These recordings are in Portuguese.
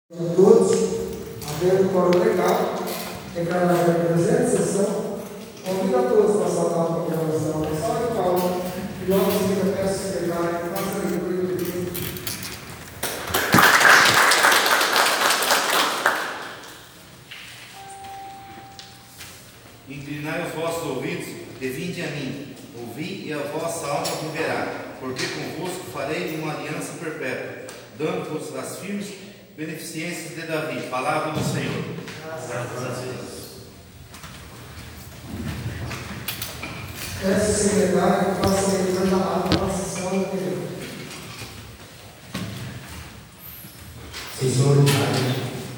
A todos, havendo para o legado, declarar a presente sessão, convido a todos para saudar a proclamação da Salve Paulo e logo em seguida peço ao secretário que faça a leitura do livro. Inclinai os vossos ouvidos e vinde a mim, ouvi e a vossa alma viverá, porque convosco farei uma aliança perpétua, dando-vos as firmes beneficências de Davi. Palavra do Senhor. Graças a Deus. Peço ao secretário que faça a leitura da ata da sessão anterior. Sessão ordinária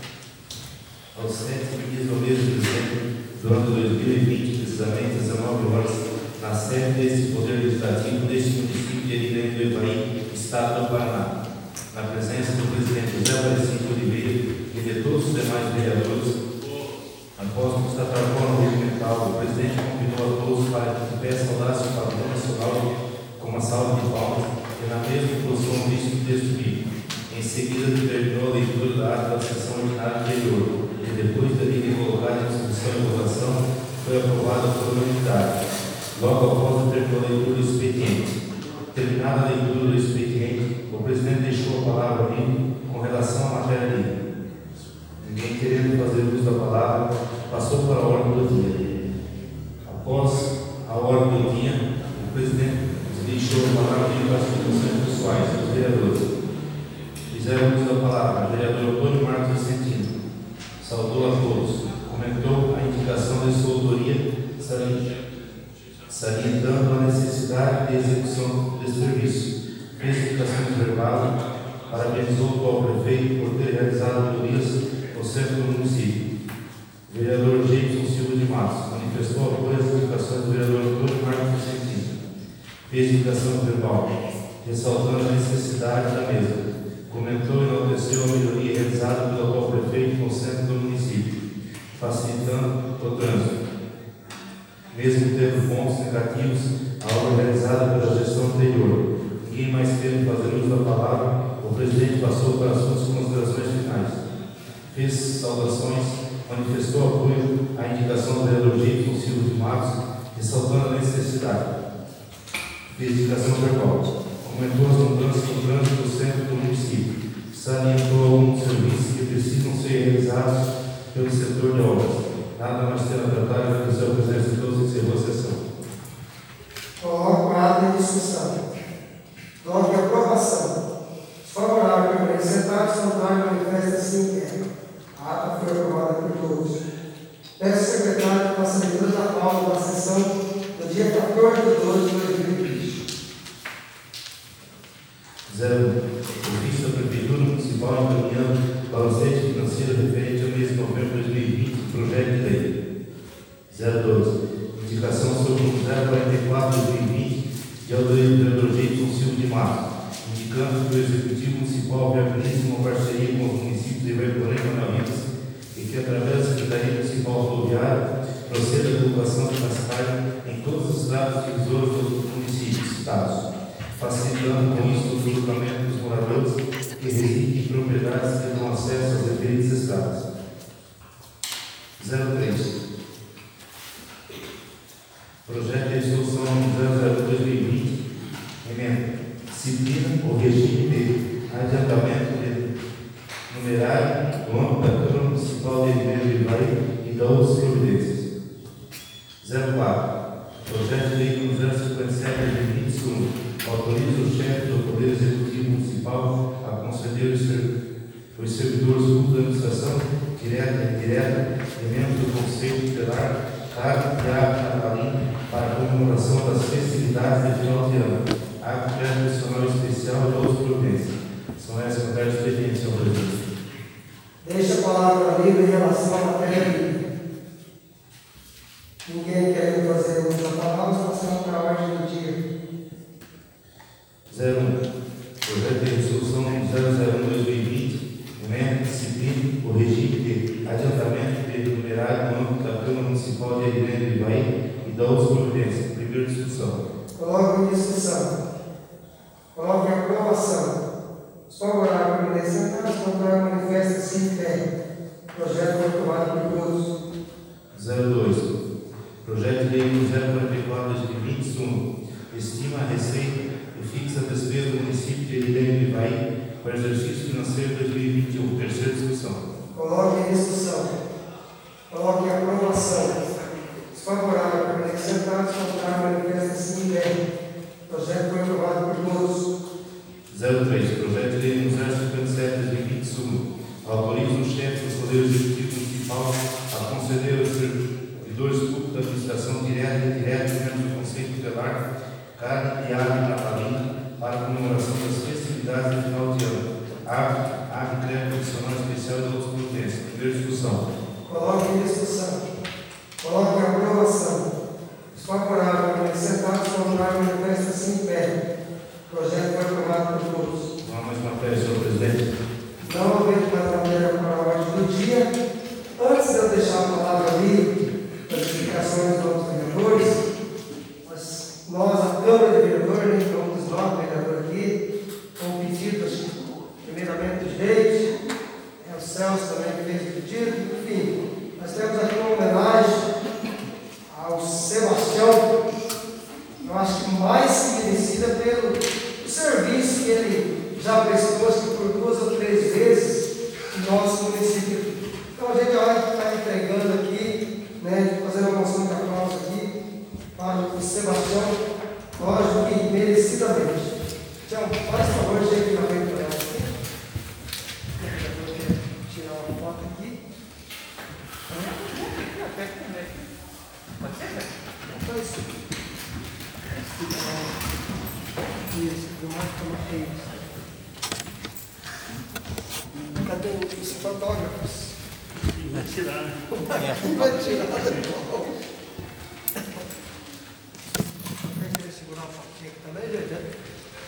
aos 7 dias do mês de dezembro do ano 2020, precisamente às 19 horas, na sede deste Poder Legislativo deste município de Erigueiros do Ivaí, Estado do Paraná, na presença do presidente José Aparecido Oliveira e de todos os demais vereadores. Após constatar a forma regimental, o presidente convidou a todos para que de pé saudasse o padrão nacional com uma salva de palmas e na mesma posição visto no texto bíblico. Em seguida, determinou a leitura da ata da sessão ordinária anterior e depois da lei colocada em discussão e votação, foi aprovada por unanimidade. Logo após, determinou a leitura do expediente. Terminada a leitura do expediente, o presidente deixou a palavra a mim com relação à matéria livre. Ninguém querendo fazer uso da palavra, passou para a ordem do dia. Após a ordem do dia, o presidente deixou a palavra livre para as discussões pessoais dos vereadores. Fizeram uso da palavra o vereador Antônio Marcos Vicentino. Saudou a todos. Comentou a indicação de sua autoria, salientando a necessidade de execução desse serviço. Fez indicações verbais, parabenizou o atual prefeito por ter realizado melhorias no centro do município. O vereador Jameson Silva de Matos manifestou apoio às indicações do vereador Antônio Marcos Vicentino. Fez indicação verbal, ressaltando a necessidade da mesma. Comentou e enalteceu a melhoria realizada pelo atual prefeito no centro do município, facilitando o trânsito. Mesmo tendo pontos negativos, a obra realizada pela gestão anterior. Ninguém mais querendo fazer uso da palavra, o presidente passou para as suas considerações finais. Fez saudações, manifestou apoio à indicação do vereador Jameson Silva de Matos, ressaltando a necessidade. Fez indicação verbal. Comentou as mudanças no trânsito do centro do município. Salientou alguns serviços que precisam ser realizados pelo setor de obras. Nada mais ter a tratar, agradecer a presença de todos e encerrou a sessão. Coloco a ata em discussão. Coloco a aprovação. Os favoráveis permanecem sentados, contrário manifesta assim é. A ata foi aprovada por todos. Peço ao secretário que faça a leitura da pauta da sessão do dia 14 de 12 de 2020. 01. Ofício da Prefeitura Municipal encaminhando para o ente financeiro referente ao mês de novembro de 2020, projeto de lei. 02. Indicação sobre o 044 de 2020 de autoria do vereador Jameson Silva de Matos, indicando que o Executivo Municipal viabilize uma parceria com os municípios de Ivaí e Manaus e que, através da Secretaria Municipal Rodoviária, proceda a colocação de cascalho em todos os tratos divisores dos municípios estados, facilitando com isso o deslocamento dos moradores que residem em propriedades que dão acesso às referidas estradas. 03. Projeto de resolução 002-2020, emenda, disciplina ou regime de adiantamento de numerário do âmbito da Câmara Municipal de Erigueiros do Ivaí e da outras providências. 04. Projeto de lei número 057-2021, autoriza o chefe do Poder Executivo Municipal a conceder os servidores públicos da administração, direta e indireta, elementos do Conselho Tutelar, cargo de arte natalino para a comemoração das festividades de final de ano, ato tradicional especial e outras providências. São essas matérias de expediente, senhor presidente. Deixa a palavra livre em relação à matéria livre. Ninguém querendo fazer uso da palavra, passamos para a ordem do dia. 01. Projeto de resolução 001-2020, emenda, disciplina, o regime de adiantamento de numerário no âmbito da Câmara Municipal de Erigueiros do Ivaí e da outras providências. Primeira discussão. Coloco em discussão. Coloco em aprovação. Os favoráveis permanecer sentados, contrário, manifesta-se em fé. O projeto foi aprovado por todos. 02. Projeto de lei 044/2021 estima a receita e fixa a despesa do município de Eridane do Ivaí para o exercício financeiro 2021. Terceira discussão. Coloque em discussão. Coloque em aprovação. Desfavorável, permanecer sentados, contrário, manifesta-se em fé. O projeto foi aprovado por todos. 03. Projeto de lei 057/2021 autoriza o chefe do Poder Executivo Municipal a conceder aos servidores públicos da administração direta e indireta mediante o conceito tutelar carne e ave natalina para a comemoração das festividades de final de ano. Ave crédito adicional especial e outras providências. Primeira discussão. Coloque em discussão. Coloque em aprovação. Desfavorável, permanecer sentados, contrário, manifesta-se em pé. O projeto foi aprovado por todos. Não há mais matéria, senhor presidente. Não havendo mais matéria para a ordem do dia, antes de eu deixar a palavra ali, para as explicações dos outros vereadores, nós, a Câmara de Vereadores, vamos nós, vereador aqui, com o pedido, primeiramente dos reis, o Celso também fez o pedido, enfim, nós temos aqui uma homenagem ao Sebastião, eu acho que mais que merecida pelo serviço que ele já prestou, acho que por 2 ou 3 vezes no nosso município. Então a gente vai estar entregando aqui, né, fazendo uma moção de aplauso aqui para o Sebastião, lógico que merecidamente. Então, faz favor, chegue na frente para ela aqui. Eu vou tirar uma foto aqui. Pode ser, né? Então, isso. Isso, cadê os fotógrafos? Vai tirar, né? Vai tirar. Eu queria segurar uma fotinha aqui também, gente.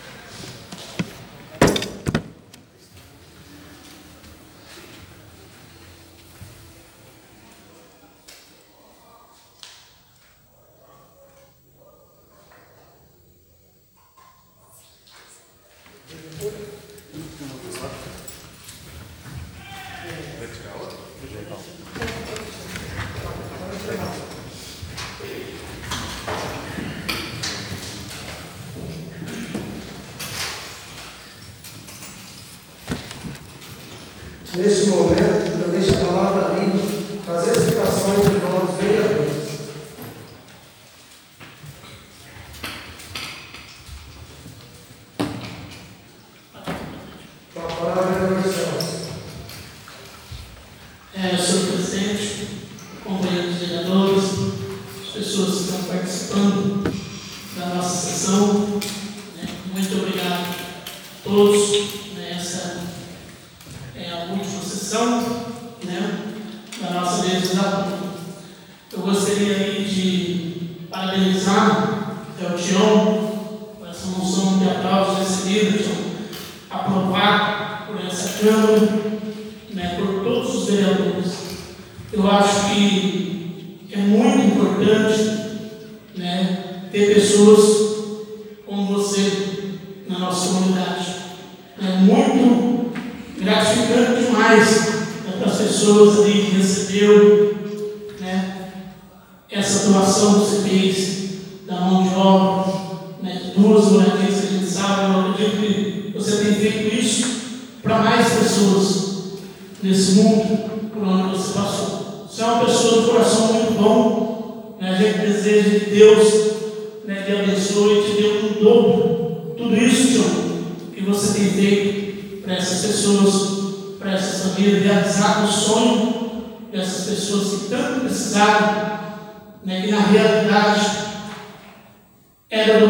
Neste momento, eu deixo a palavra ali para as explicações de novos vereadores. Com a palavra, vereador Celso. Senhor presidente, companheiros vereadores, as pessoas que estão participando da nossa sessão, muito obrigado a todos. Essa é a última sessão da nossa legislatura. Eu gostaria aí de parabenizar o Tião por essa moção de aplausos recebida, Tião, aprovada por essa Câmara, por todos os vereadores. Eu acho que é muito importante ter pessoas como você na nossa comunidade. É muito gratificante demais para as pessoas ali que recebeu essa doação que você fez da mão de obra, de 2 moradias que a gente sabe. Eu acredito que você tem feito isso para mais pessoas nesse mundo por onde você passou. Você é uma pessoa de coração muito bom, a gente deseja que Deus te abençoe e te dê um dobro. Tudo isso, Senhor, que você tem feito para essas pessoas, para essas famílias, realizar o sonho dessas pessoas que tanto precisaram, que na realidade era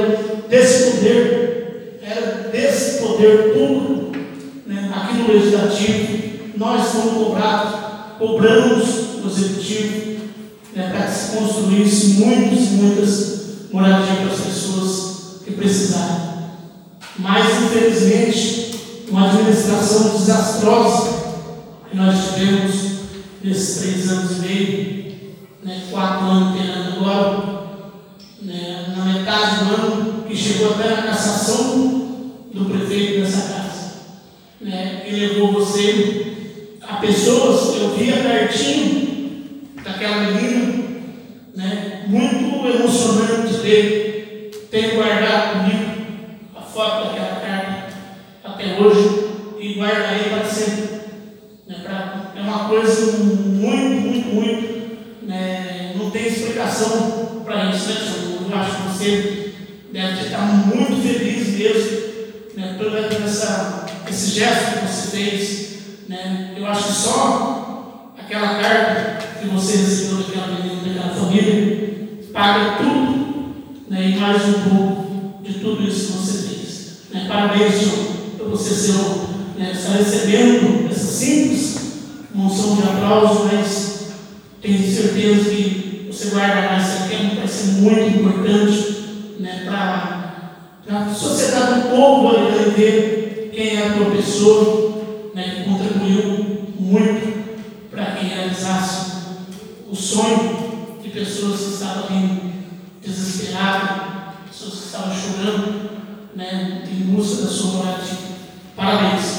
desse poder público, aqui no Legislativo. Nós fomos cobramos no Executivo, para que se construísse muitas moradias para as pessoas que precisaram. Mas, infelizmente, uma administração desastrosa que nós tivemos nesses 3 anos e meio, 4 anos terminando agora, na metade do ano, que chegou até a cassação do prefeito dessa casa, que pessoas, eu vi a cartinha daquela menina, né, muito emocionante dele. Tenho guardado comigo a foto daquela carta até hoje e guardarei para sempre. É uma coisa muito, né, não tem explicação para isso, né, senhor? Eu acho que você deve estar muito feliz mesmo, né, todo esse gesto que você fez, né? Eu acho que só aquela carta que você recebeu daquela menina, daquela família, paga tudo, né, e mais um pouco de tudo isso que você fez, né? Parabéns, senhor, por você ser, né, estar recebendo essa simples moção de aplauso, mas tenho certeza que você guardará esse tempo, vai ser muito importante, né, para a sociedade do povo ver quem é a professor, né, que contribuiu muito para que realizasse o sonho de pessoas que estavam ali desesperadas, pessoas que estavam chorando, né, em busca da sua moradia. Parabéns.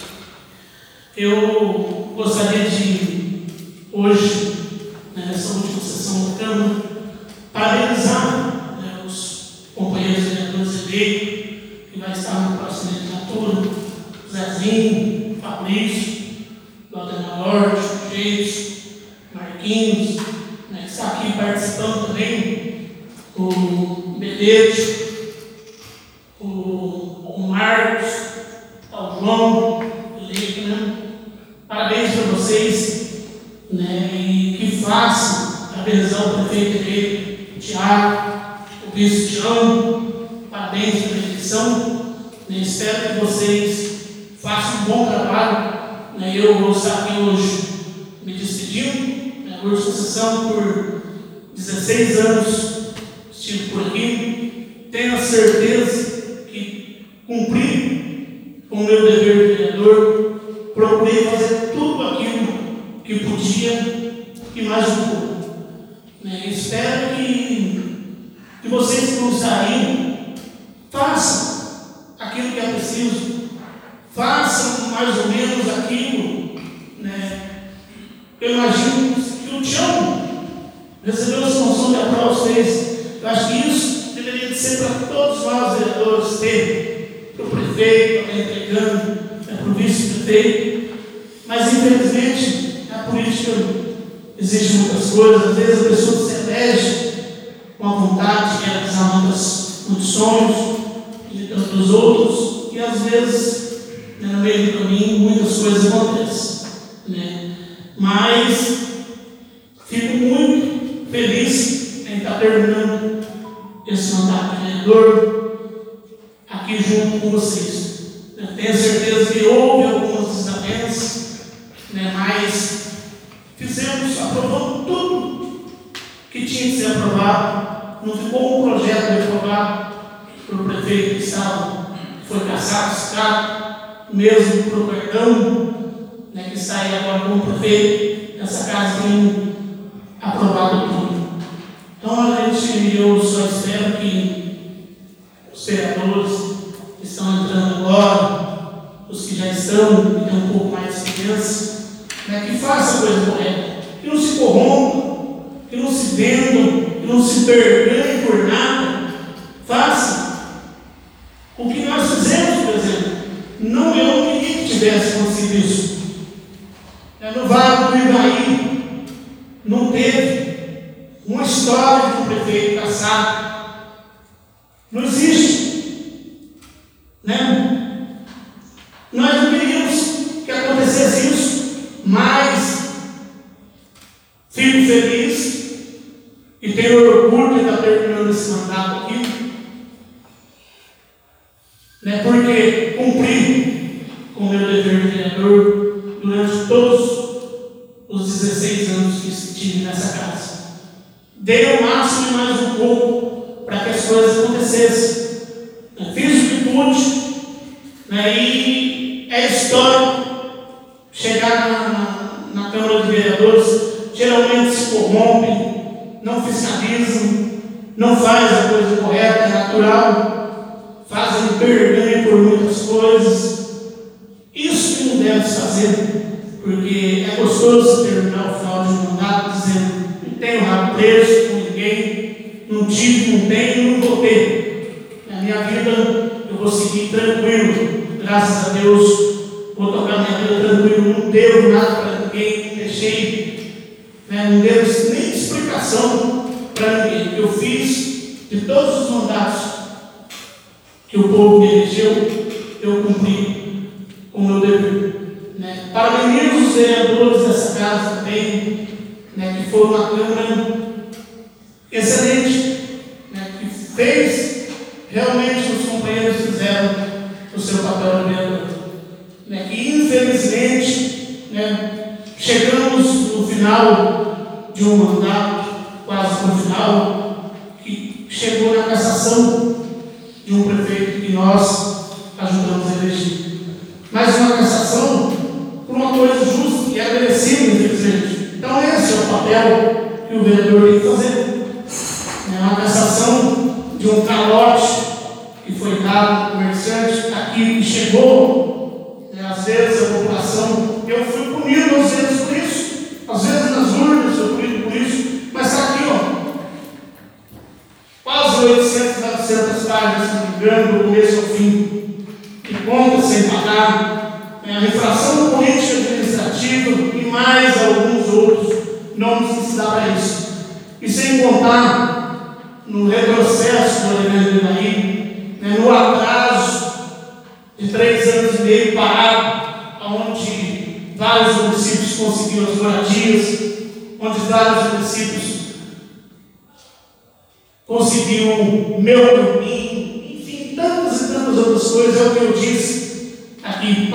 Eu gostaria de, hoje, né, nessa última sessão da Câmara, parabenizar, né, os companheiros vereadores eleito, que vai estar na próxima legislatura, Zezinho, Fabrício, Valdemar Horte, Geis, Marquinhos, né, que está aqui participando também, o Belete, o Marcos, o João, eleito, né? Parabéns para vocês, né, e que façam, parabenizar o prefeito eleito, o Tiago, o vice Tião, parabéns pela eleição, né, espero que vocês façam um bom trabalho, né, eu vou estar aqui hoje me despedindo, né, hoje sessão por 16 anos, estive por aqui, tenho a certeza que cumpri com o meu dever de vereador, procurei fazer tudo aquilo que podia e mais um pouco, né, espero que vocês que vão sair façam aquilo que é preciso, façam mais ou menos aquilo, né? Eu imagino que o Tião recebeu essa moção de aplauso fez. Eu acho que isso deveria de ser para todos nós vereadores ter, para o prefeito, para o entregando, para o vice-prefeito, mas infelizmente a política exige muitas coisas, às vezes a pessoa se elege com a vontade de realizar muitos sonhos de tantos outros, e às vezes, né, no meio do caminho, muitas coisas acontecem, né? Mas fico muito feliz em estar terminando esse mandato de vereador aqui junto com vocês. Eu tenho certeza que houve algumas desavenças, né, mas aprovamos tudo que tinha que ser aprovado. Não ficou um projeto reprovado pelo prefeito que foi cassado, citado, mesmo para o Perdão, né, que está aí agora como prefeito. Essa casa tem aprovado tudo. Então, eu só espero que os vereadores que estão entrando agora, os que já estão e têm um pouco mais de experiência, né, que façam a coisa correta, que não se corrompam, que não se vendam, que não se perganhem por nada. Façam o que nós fizemos, por exemplo. Não eu ninguém que tivesse conseguido isso. No Vale do Ivaí não teve uma história de um prefeito cassado. Não existe. Né? Nós não queríamos que acontecesse isso, mas fico feliz e tenho orgulho de estar terminando esse mandato aqui, né, porque cumpri com o meu dever de vereador durante todos os 16 anos que estive nessa casa. Dei o máximo e mais um pouco para que as coisas acontecessem. Fiz o que pude, né, e é histórico chegar na Câmara de Vereadores, geralmente se corrompem, não fiscalizam, não fazem a coisa correta, é natural, fazem perganha por muitas coisas. Isso que não deve se fazer. porque é gostoso terminar o final de um mandato dizendo: não tenho rabo preso com ninguém, não tive, não tenho, não vou ter. Na minha vida eu vou seguir tranquilo, graças a Deus, vou tocar minha vida tranquilo, não devo nada para ninguém, não deixei, não devo nem explicação para ninguém. Eu fiz de todos os mandatos que o povo me elegeu, eu cumpri com o meu dever. Parabenizo os vereadores dessa casa também, que foi uma Câmara excelente, que fez, realmente os companheiros fizeram o seu papel de vereador. Que infelizmente, chegamos no final de um mandato, quase no final, que chegou na cassação de um prefeito que nós ajudamos a eleger. Mas uma cassação por uma coisa justa e é merecida, infelizmente. Então esse é o papel que o vereador tem que fazer. É uma cassação de um calote que foi dado ao comerciante aqui que chegou, às vezes a população, eu fui punido às vezes por isso, às vezes nas urnas eu fui punido por isso, mas está aqui, quase 800, 900 páginas, se não me engano, do começo ao fim, de contas sem pagar, a infração política administrativa e mais alguns outros nomes que se dá para isso. E sem contar no retrocesso do Alexandre de Maí, no atraso de 3 anos e meio parado, onde vários municípios conseguiram as moradias, onde vários municípios conseguiram o meu caminho, enfim, tantas e tantas outras coisas. É o que eu disse aqui.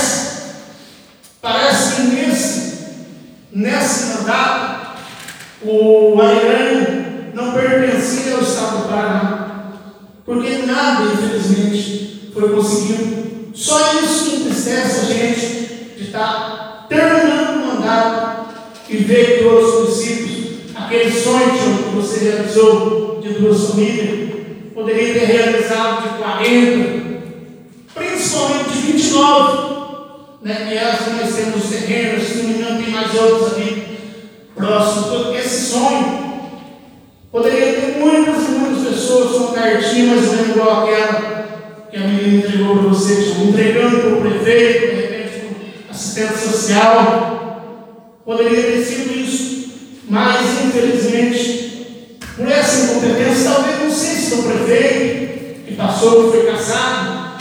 Parece que nesse mandato o Airane não pertencia ao Estado do Paraná, porque nada, infelizmente, foi conseguido. Só isso que entristece a gente de estar terminando o mandato e ver que outros municípios, aquele sonho que você realizou de 2 famílias, poderia ter realizado de 40, principalmente de 29, que é que nós temos os terrenos, se não me engano, tem mais outros ali próximos. Esse sonho poderia ter muitas e muitas pessoas com cartinha mais ou menos igual aquela que a menina entregou para você, entregando para o prefeito, de repente para o assistente social. Poderia ter sido isso, mas infelizmente, por essa incompetência, talvez, não sei se do prefeito que passou, que foi cassado,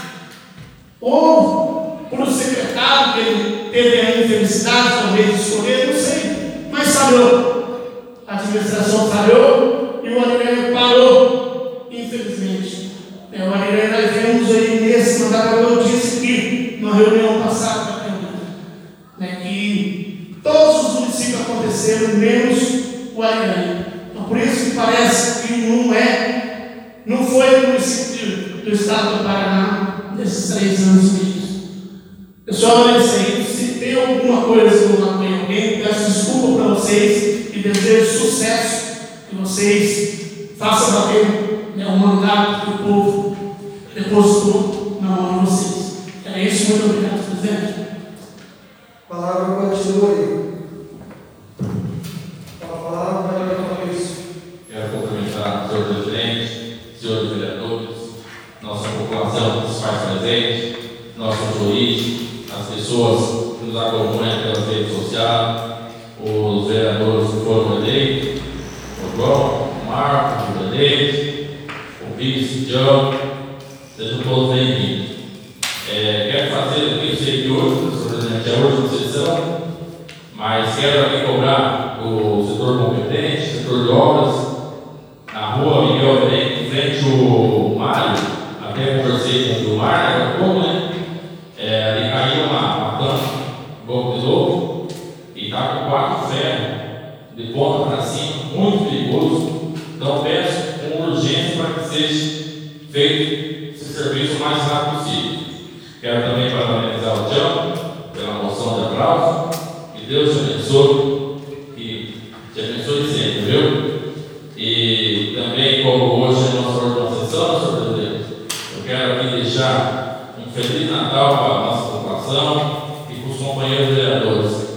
ou por um secretário que ele teve a infelicidade, talvez, de escolher, não sei, mas falhou. A administração falhou e o Arirene parou, infelizmente. O Arirene, nós vemos aí nesse mandato, eu disse aqui, na reunião passada da Câmara, que todos os municípios aconteceram, menos o Arirene. Então, por isso que parece que não foi o município do Estado do Paraná nesses 3 anos e meio. Pessoal, é isso aí. Se tem alguma coisa que eu não tenho alguém, peço desculpa para vocês e desejo sucesso, que vocês façam bater o mandato que o povo depositou na mão de vocês. É isso, muito obrigado, presidente. A palavra continua aí. A palavra vai para isso. Quero cumprimentar o senhor presidente, senhores vereadores, nossa população que se faz presente, nosso juiz, as pessoas que nos acompanham pela rede social, os vereadores que foram eleitos, o João, o Marco, o Benedito, o vice, o João, sejam todos bem-vindos. Quero fazer aqui, eu sei que hoje, senhor presidente, é hoje a sessão, mas quero aqui cobrar o setor competente, setor de obras, na rua Miguel Verém, em frente ao Mário, até conversei com o Mário, agora há pouco, ali caiu uma tampa, um pouco de novo, e está com 4 ferros, de ponta para cima, muito perigoso. Então peço com urgência para que seja feito esse serviço o mais rápido possível. Quero também parabenizar o Tião pela moção de aplauso. Que Deus te abençoe, que te abençoe sempre, viu? E também, como hoje é nossa última sessão, senhor presidente, eu quero aqui deixar um Feliz Natal para a nossa população e para os companheiros vereadores.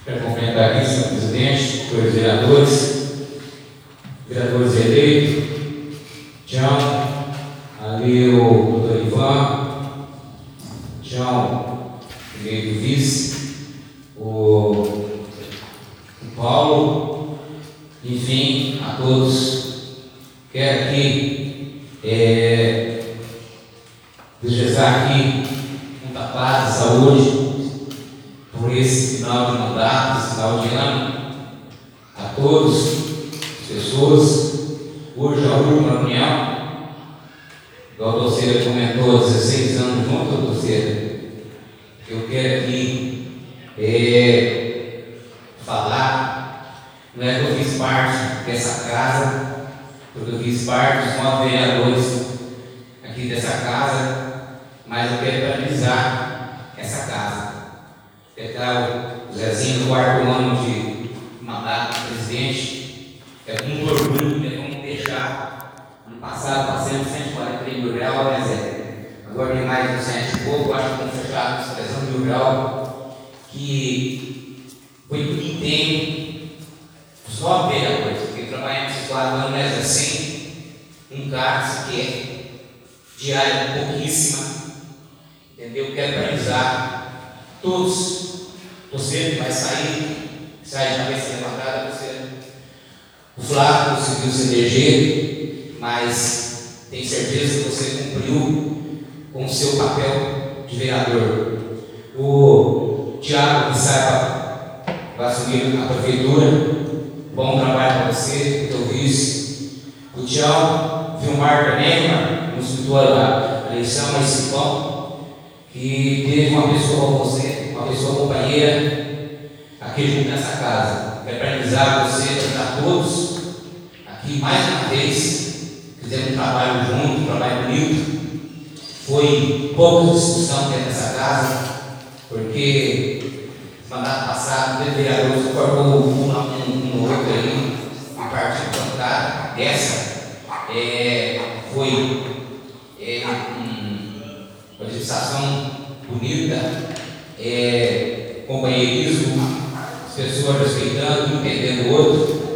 Quero cumprimentar aqui, senhor presidente, senhores vereadores eleitos, Tião, ali o doutor Ivan, Tião, primeiro vice, o Paulo, enfim, a todos. Quero aqui desejar aqui muita paz e saúde por esse final de mandato, esse final de ano, a todos, as pessoas. Hoje é a última reunião, igual a Doceira comentou, 16 anos junto, Doceira. Eu quero aqui falar, não é que eu fiz parte dessa casa, porque eu fiz parte dos 9 vereadores aqui dessa casa, mas eu quero parabenizar essa casa. O Zezinho, do 4º ano de mandato do presidente, é com muito orgulho, né? Vamos deixar. Ano passado passamos 143 mil reais, né, Zé? Agora tem mais de 100 e pouco, acho que vamos fechar uns 300 mil reais, que foi tudo empenho dos 9 vereadores, porque trabalhamos esses 4 anos, né, assim, um cargo sequer, diária pouquíssima, entendeu? Quero parabenizar todos. Você que vai sair, sai já vai ser levantada, o Flávio conseguiu se eleger, mas tenho certeza que você cumpriu com o seu papel de vereador. O Tiago, que vai assumir a prefeitura, bom trabalho para você, teu vice. O Tião Vilmar também, no escritório da eleição municipal, que teve uma pessoa com você, uma pessoa companheira, aqui junto nessa casa. Quero parabenizar você, a todos, aqui mais uma vez, fizemos um trabalho junto, um trabalho bonito. Foi pouca discussão dentro dessa casa, porque no mandato passado, o vereador se formou um outro ali, uma parte bancária. Essa foi uma legislação bonita, companheirismo, as pessoas respeitando, entendendo o outro.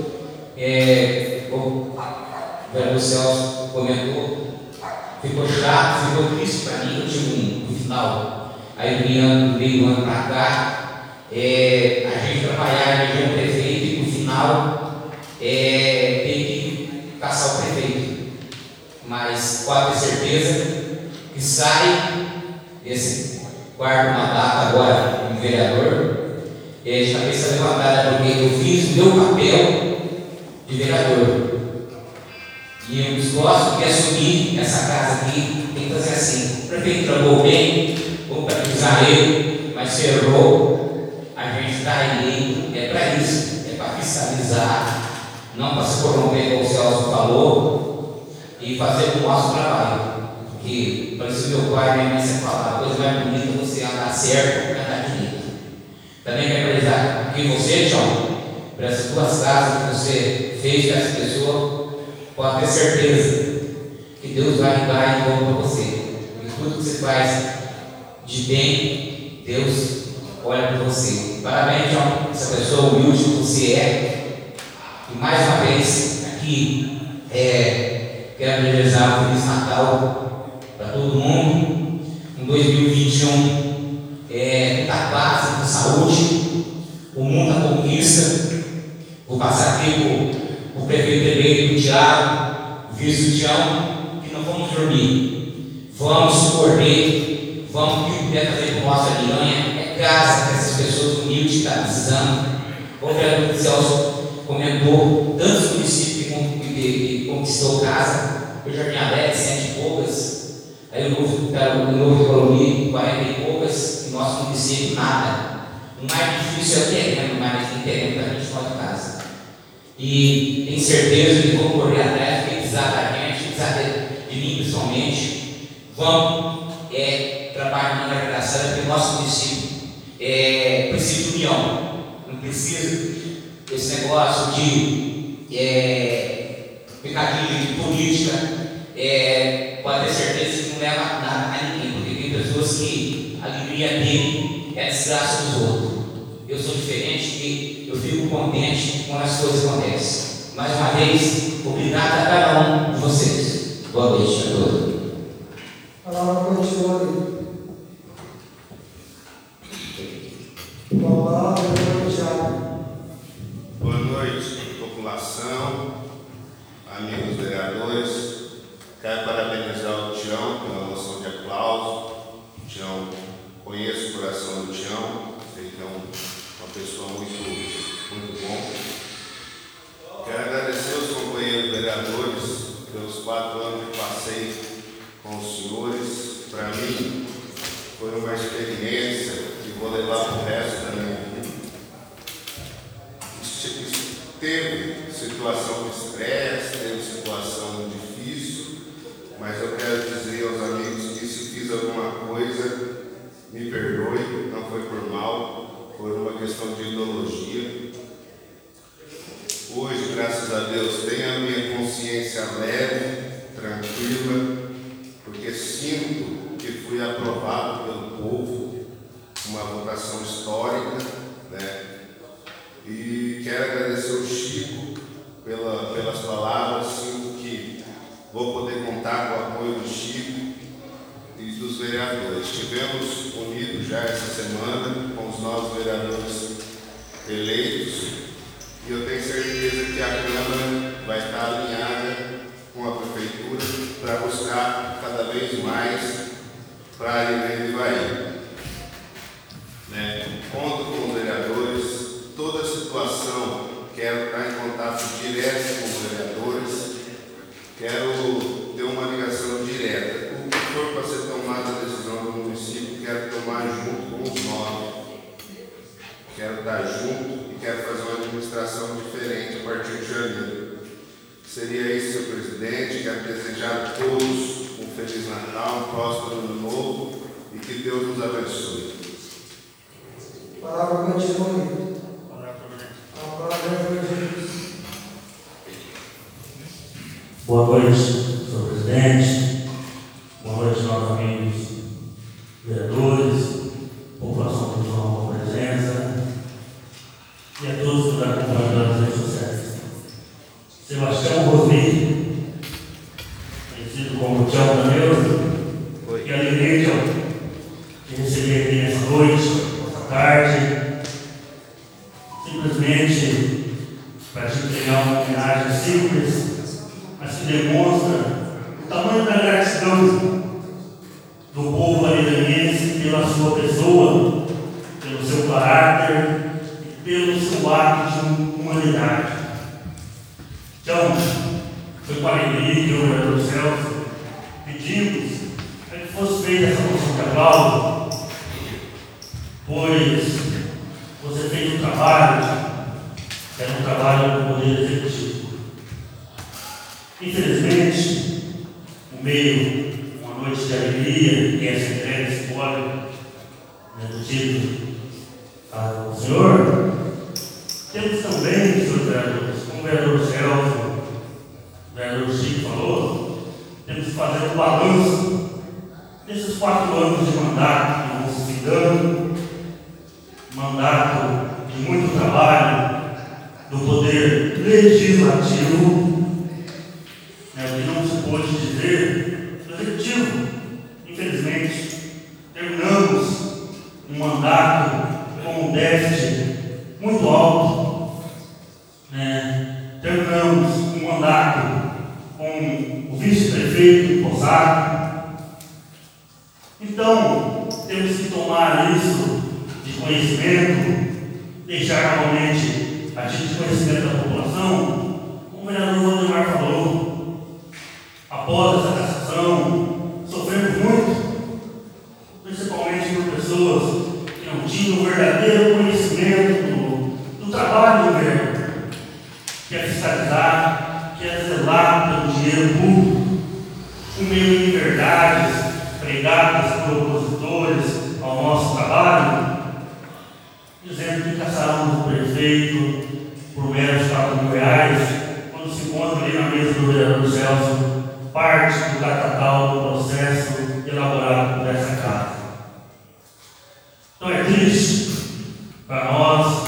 O vereador Celso comentou, ficou chato, ficou triste para mim. Eu tive no final, aí do meio do ano para cá, a gente trabalhar em região prefeito e no final tem que caçar o prefeito. Mas pode ter certeza que sai esse 4º mandato agora de vereador, de cabeça levantada, porque eu fiz o meu papel de vereador. E eu gosto de assumir essa casa aqui, tem que fazer assim. O prefeito trabalhou bem, vou parabenizar ele, mas se errou, a gente está eleito, é para isso, é para fiscalizar, não para se corromper, como o Celso falou, e fazer o nosso trabalho. Porque, parece meu pai e minha mãe sempre falaram, a coisa mais bonita é você andar certo e andar direito. Também quero parabenizar aqui você, João, por essas 2 casas que você fez para essa pessoa. Pode ter certeza que Deus vai dar em volta para você. E tudo que você faz de bem, Deus olha para você. Parabéns, João, essa pessoa humilde que você é. E mais uma vez, aqui, quero desejar um Feliz Natal para todo mundo. Em 2021, muita paz, muita saúde, o mundo da conquista. Vou passar aqui o prefeito eleito, o Tiago, o vice do Tião, que não vamos dormir. Vamos correr, vamos o que puder fazer com nossa aliança. É casa para essas pessoas humildes que estão precisando. O vereador Celso comentou tantos municípios que conquistou casa. O Jardim Alegre, 100 e poucas. Aí o Novo Colombi, 40 e poucas. E nosso município, nada. O mais difícil é o terreno, mas tem terreno para a gente fora de casa. E tenho certeza que vão correr atrás, quem precisar da gente, precisar de mim principalmente, vamos trabalhar na arrecadação, porque o nosso município precisa de união, não precisa desse negócio de picadinho de política, pode ter certeza que não leva nada a ninguém, porque tem pessoas que a alegria dele é a desgraça dos outros. Eu sou diferente e eu fico contente quando as coisas acontecem. Mais uma vez, obrigado a cada um de vocês. Boa noite a todos. A palavra continua ali. Olá, Tiago. Boa noite, população, amigos vereadores. Quero parabenizar o Tião pela moção de aplauso. Tião, conheço o coração do Tião, sei que é uma pessoa muito bom. Quero agradecer aos companheiros vereadores pelos 4 anos que passei com os senhores. Para mim, foi uma experiência que vou levar para o resto da minha vida. Teve situação de estresse, teve situação difícil, mas eu quero dizer aos amigos que se fiz alguma coisa, me perdoe, não foi por mal, foi uma questão de ideologia. Hoje, graças a Deus, tenho a minha consciência leve, tranquila, porque sinto que fui aprovado pelo povo, uma votação histórica, né? E quero agradecer ao Chico pelas palavras, sinto que vou poder contar com o apoio do Chico e dos vereadores. Estivemos unidos já essa semana com os novos vereadores eleitos e eu tenho certeza que a Câmara vai estar alinhada com a Prefeitura para buscar cada vez mais para a Arena de Bahia. Conto com os vereadores. Toda situação, quero estar em contato direto com os vereadores, quero ter uma ligação direta. O que for para ser tomada a decisão do município, quero tomar junto com os 9. Quero estar junto e quero fazer uma administração diferente a partir de janeiro. Seria isso, senhor presidente. Quero desejar a todos um Feliz Natal, um próspero Ano Novo e que Deus nos abençoe. A palavra continua ali. Boa noite, senhor presidente. Boa noite, nossos amigos vereadores, população que nos honra com a presença e a todos que nos acompanham nas redes sociais. Sebastião Rosni, conhecido como Tião da Neuza, que alegria, Tião, de receber aqui nessa noite, nessa tarde. Simplesmente para te entregar uma homenagem simples, mas que demonstra o tamanho da gratidão do povo arelaniense pela sua pessoa, pelo seu caráter e pelo seu ato de humanidade. Então, foi com alegria que o vereador Celso pedimos para que fosse feita essa moção de aplauso, pois você fez um trabalho, era um trabalho do Poder Executivo. Infelizmente, no meio de uma noite de alegria, que essa entrega simbólica do título ao senhor, temos também, senhores vereadores, como o vereador Celso, o vereador Chico falou, temos que fazer um balanço desses 4 anos de mandato que vão se dando, mandato de muito trabalho do Poder Legislativo, que não se pode dizer do Executivo. Infelizmente, terminamos um mandato com um déficit muito alto, terminamos um mandato com o vice-prefeito empossado. Então, temos que tomar isso de conhecimento, deixar novamente a título de conhecimento da população, como o vereador Valdemar falou, após essa cassação, sofremos muito, principalmente por pessoas que não tinham o verdadeiro conhecimento do trabalho do vereador, que é fiscalizar, que é zelar pelo dinheiro público, com meio de verdades pregadas por opositores ao nosso trabalho, dizendo que caçarão o prefeito por meros R$4.000, quando se encontra ali na mesa do vereador Celso parte do catatal do processo elaborado por essa casa. Então é triste para nós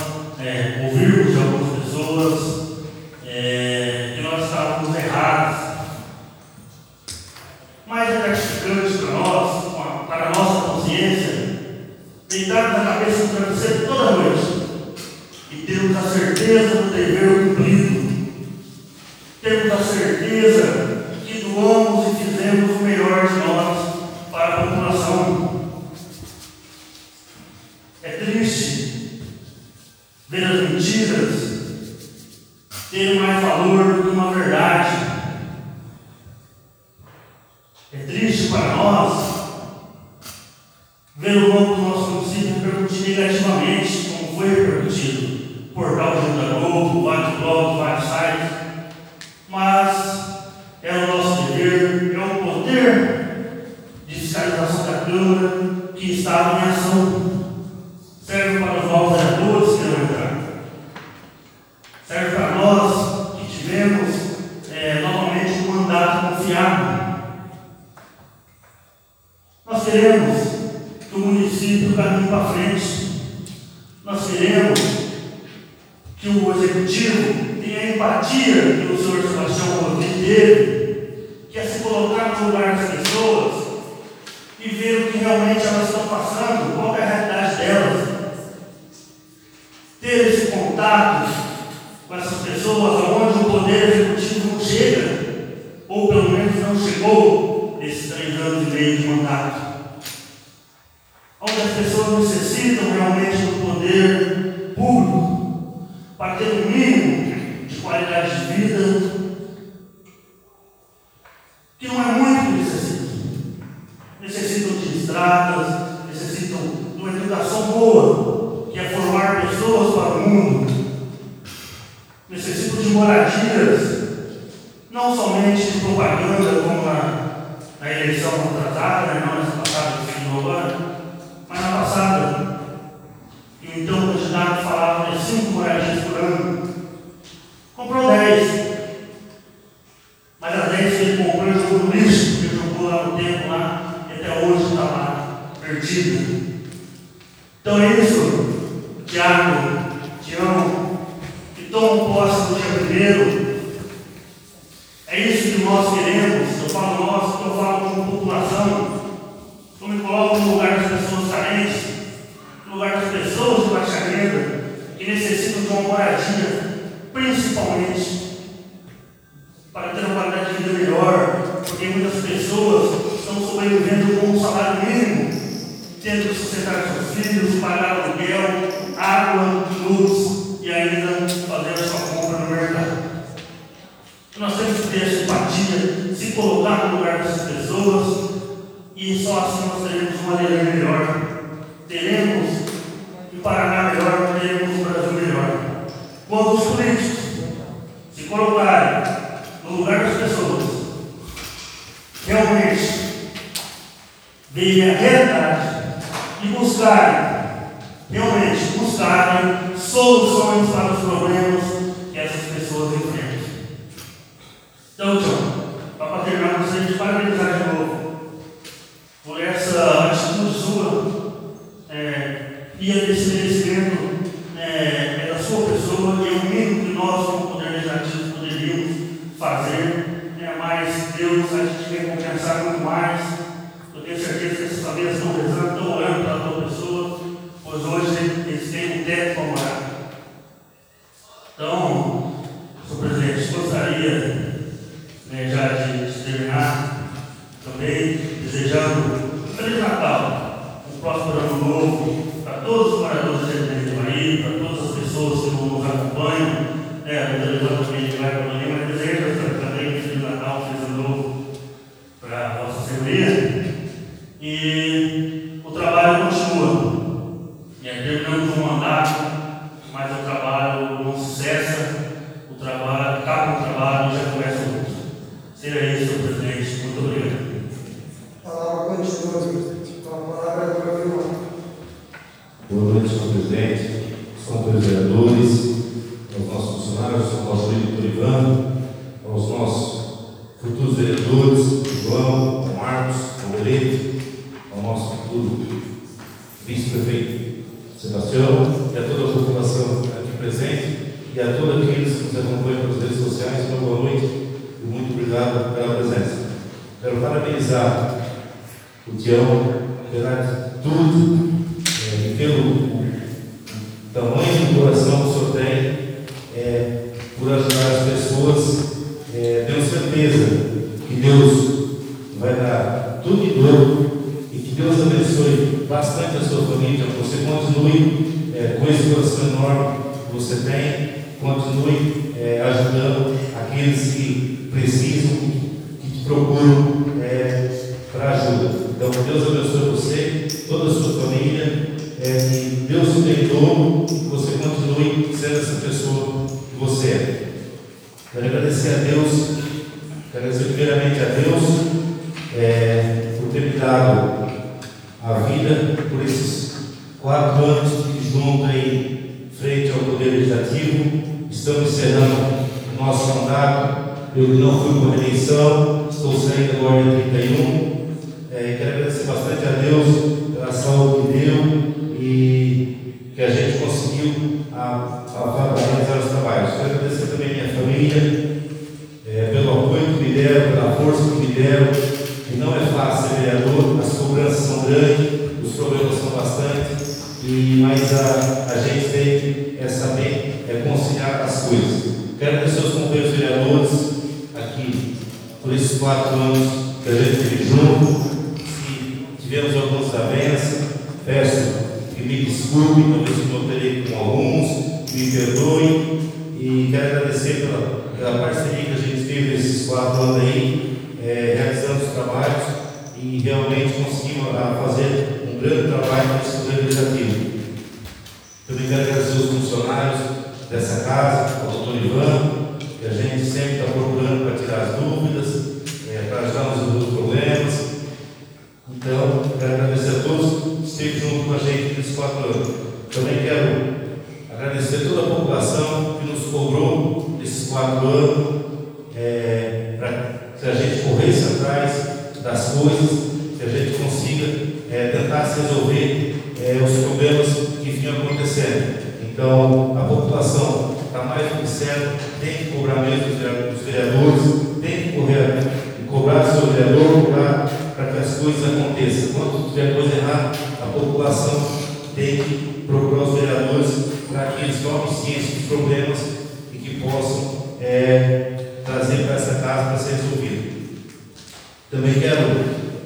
temos a certeza do dever cumprido. Temos a certeza que doamos e fizemos o melhor de nós para a população. É triste ver as mentiras terem mais valor do que uma verdade. É triste para nós ver o nome do nosso município repercutir negativamente, como foi repercutido. Portal da Globo, vários blogs, vários sites. Mas é o nosso dever, é o poder de fiscalização da Câmara que estava em ação. Serve para os novos vereadores que vão entrar. Serve para nós que tivemos novamente um mandato confiável. Nós queremos que o município caminhe para frente. Nós queremos que o executivo tenha empatia que o senhor Sebastião Rodrigues teve, que é se colocar no lugar das pessoas e ver o que realmente elas estão passando, qual é a realidade delas. Ter esse contato com essas pessoas onde o poder executivo não chega, ou pelo menos não chegou nesses 3 anos e meio de mandato. Onde as pessoas necessitam realmente do poder público para ter um mínimo de qualidade de vida, que não é muito que necessitam. Necessitam de estradas, necessitam de uma educação boa, que é formar pessoas para o mundo. Necessitam de moradias, não somente de propaganda, como na eleição atrasada, não nessa passada que se agora, mas na passada. E então o candidato falava de 5 moradias por ano. Comprou 10. Mas as 10 que ele comprou, ele jogou no lixo, porque jogou lá no tempo lá, e até hoje está lá, perdido. Então é isso, Tiago, Tião, que tomam posse no dia 1º. É isso que nós queremos. Eu falo nós, porque eu falo como população. Eu me coloco no lugar das pessoas carentes, no lugar das pessoas de baixa renda, que necessitam de uma moradia, principalmente para ter uma qualidade de vida melhor, porque muitas pessoas estão sobrevivendo com um salário mínimo, tendo que sustentar seus filhos, pagar aluguel, água, luz e ainda fazer a sua compra no mercado. Nós temos que ter essa empatia, se colocar no lugar dessas pessoas, e só assim nós teremos uma Alemanha melhor, teremos um Paraná melhor, teremos um Brasil melhor. Quando os políticos se colocarem no lugar das pessoas, realmente verem a realidade e buscarem soluções para os problemas que essas pessoas enfrentam. Então, Tião, para terminar, gostaria de parabenizar de novo por essa atitude sua, e esse merecimento é da sua pessoa, e é o mínimo que nós, como Poder Legislativo, poderíamos fazer, mas Deus a gente vem compensar muito mais. Eu tenho certeza que essas famílias estão rezando, estão orando pela tua pessoa, pois hoje eles têm um teto para morar. Então, senhor presidente, gostaria já de terminar também desejando um Feliz Natal, um próximo ano novo para todos os moradores de Bahia, para todas as pessoas que nos acompanham, a televisão também vai para mim, mas desejo também um Feliz Natal, um Feliz Ano Novo para a vossa Assembleia. E o trabalho continua. Terminamos um mandato, mas o trabalho não se cessa, o trabalho, acaba o trabalho e já começa o outro. Seria isso, senhor presidente. Muito obrigado. A palavra continua, presidente. A palavra é do meu irmão. Boa noite, senhor presidente, os companheiros vereadores, aos nossos funcionários, ao nosso diretor Ivan, aos nossos futuros vereadores, João, ao Marcos, ao Eleito, ao nosso futuro vice-prefeito Sebastião, e a toda a população aqui presente, e a todos aqueles que nos acompanham pelas redes sociais. Uma boa noite e muito obrigado pela presença. Quero parabenizar o Tião pela tudo, e pelo tamanho do coração que o senhor tem tem, continue ajudando aqueles que precisam, que te procuram para ajuda. Então, Deus abençoe você, toda a sua família, que Deus te dê dobro, que você continue sendo essa pessoa que você é. Quero agradecer a Deus, quero agradecer primeiramente a Deus por ter me dado a vida por esses 4 anos que junto aí, frente ao Poder Legislativo, estamos encerrando o nosso mandato. Eu não fui por eleição, estou saindo agora em 31. Quero agradecer bastante a Deus pela saúde que deu e que a gente conseguiu realizar os trabalhos. Quero agradecer também a minha família, pelo apoio que me deram, pela força que me deram. E não é fácil ser vereador, as cobranças são grandes, os problemas são bastante, mas a gente tem que saber conciliar as coisas. Quero agradecer aos companheiros vereadores aqui por esses 4 anos que a gente teve junto. Se tivemos algumas desavenças, peço que me desculpem, talvez eu não terei com alguns, que me perdoem, e quero agradecer pela parceria que a gente teve esses 4 anos aí, realizando os trabalhos e realmente conseguimos fazer um grande trabalho nesse Poder Legislativo. Também quero agradecer os funcionários dessa casa, ao doutor Ivan, que a gente sempre está procurando para tirar as dúvidas, para ajudar nos problemas. Então, quero agradecer a todos que esteve junto com a gente nesses 4 anos. Também quero agradecer toda a população que nos cobrou nesses 4 anos, para que a gente corresse atrás das coisas, que a gente consiga tentar se resolver os problemas que vinham acontecendo. Então, a população está mais do que certa, tem que cobrar mesmo os vereadores, tem que cobrar o seu vereador para que as coisas aconteçam. Quando tiver coisa errada, a população tem que procurar os vereadores para que eles tomem ciência dos problemas e que possam trazer para essa casa para ser resolvido. Também quero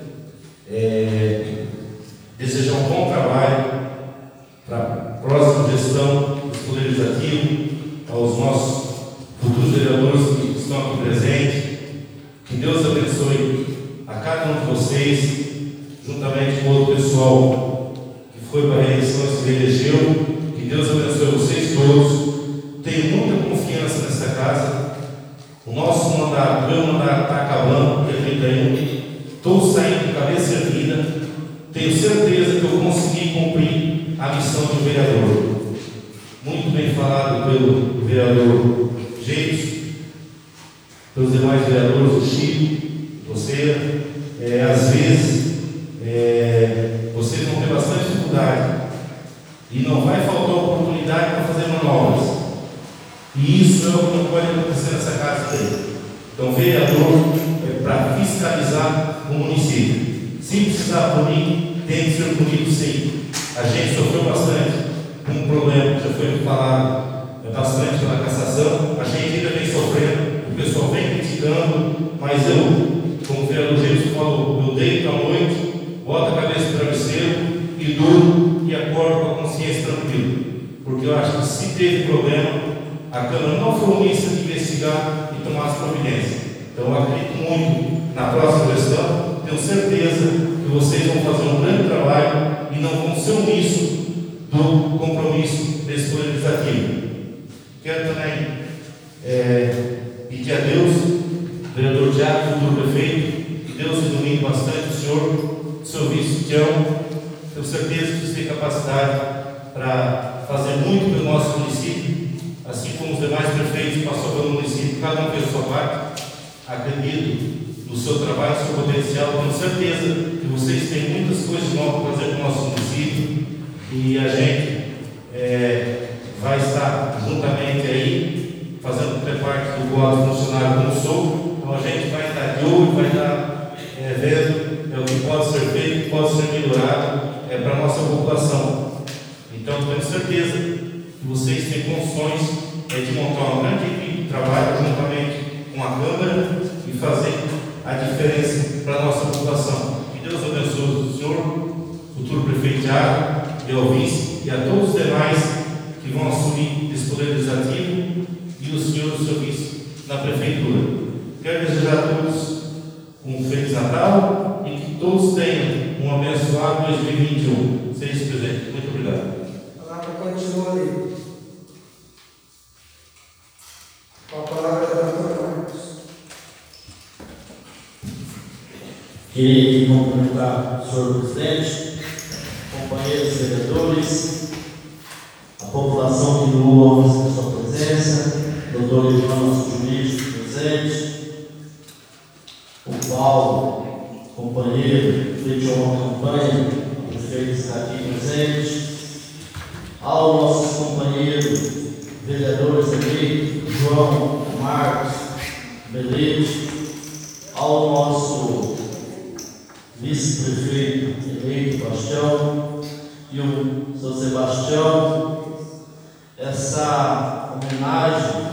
desejar um bom trabalho para a próxima gestão do Poder Legislativo, aos nossos futuros vereadores que estão aqui presentes. Que Deus abençoe a cada um de vocês, juntamente com outro pessoal que foi para a reeleição e se reelegeu. Que Deus abençoe vocês todos. Tenho muita confiança nessa casa. O nosso mandato, meu mandato está acabando, dia 31. Estou saindo de cabeça erguida. Tenho certeza que eu consegui cumprir a missão de vereador. Muito bem falado pelo vereador Geitos, pelos demais vereadores do Chico, você. Às vezes, vocês vão ter bastante dificuldade e não vai faltar oportunidade para fazer manobras. E isso é o que não pode acontecer nessa casa daí. Então, vereador é para fiscalizar o município. Se precisar por mim, tem que ser comigo sim. A gente sofreu bastante com um problema que já foi falado bastante pela cassação. A gente ainda vem sofrendo, o pessoal vem criticando, mas eu, como o vereador Gênesis falou, eu deito à noite, boto a cabeça no travesseiro e durmo e acordo com a consciência tranquila. Porque eu acho que se teve problema, a Câmara não foi omissa de investigar e tomar as providências. Então eu acredito muito na próxima gestão, tenho certeza que vocês vão fazer um grande trabalho e não vão ser omissos do compromisso desse Poder Legislativo. Quero também pedir a Deus, vereador Tiago, futuro prefeito, que Deus ilumine bastante o senhor, o seu vice Tião. Tenho certeza que você tem capacidade para fazer muito pelo nosso município, assim como os demais prefeitos que passou pelo município, cada um fez a sua parte. Acredito no seu trabalho, no seu potencial. Tenho certeza que vocês têm muitas coisas novas para fazer para o nosso município e a gente vai estar juntamente aí, fazendo parte do quadro funcionário como sou. Então a gente vai estar de olho, vai estar vendo o que pode ser feito, o que pode ser melhorado para a nossa população. Então tenho certeza que vocês têm condições de montar uma grande equipe de trabalho juntamente com a Câmara e fazer a diferença para a nossa população. Que Deus abençoe o senhor, futuro prefeito Tiago, e ao vice, e a todos os demais que vão assumir esse Poder Legislativo e o senhor vice na Prefeitura. Quero desejar a todos um Feliz Natal e que todos tenham um abençoado 2021. Seja presente. Muito obrigado. A palavra continua ali. Com a palavra da doutora Marcos. Queria cumprimentar o senhor presidente, companheiros vereadores, a população de Lua, a sua presença, doutor Ivan, nosso juiz presente, o Paulo, companheiro, feito uma campanha, o prefeito está aqui presente, aos nossos companheiros, vereadores eleitos, João, Marcos, Belete, ao nosso vice-prefeito eleito Bastião e o São Sebastião, essa homenagem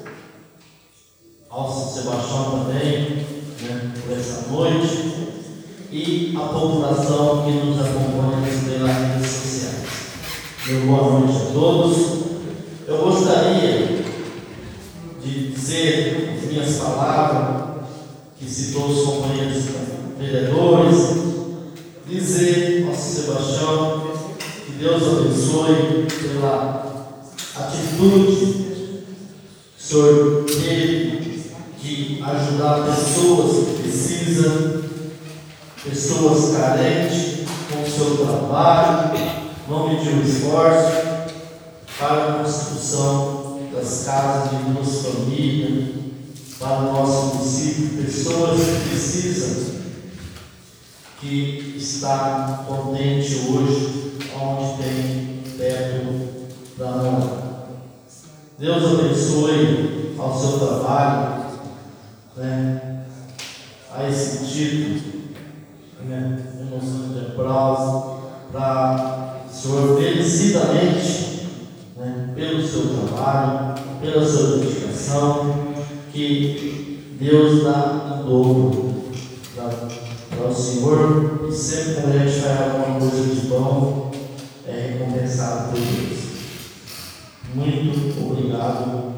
ao São Sebastião também, né, por essa noite, e a população que nos acompanha pelas redes sociais. Meu boa noite a todos. Eu gostaria de dizer as minhas palavras, que citou os companheiros vereadores, dizer ao Sebastião que Deus abençoe pela atitude que o senhor teve de ajudar pessoas que precisam, pessoas carentes, com o seu trabalho, não mediu esforço para a construção das casas de duas famílias, para o nosso município, pessoas que precisam, que está contente hoje, onde tem teto para morar. Deus abençoe ao seu trabalho, né, a esse título, né, emoção de aplauso, para o senhor merecidamente, né, pelo seu trabalho, pela sua dedicação, que Deus dá em dobro para o Senhor, e sempre quando a gente faz alguma coisa de bom, é recompensado por Deus. Muito obrigado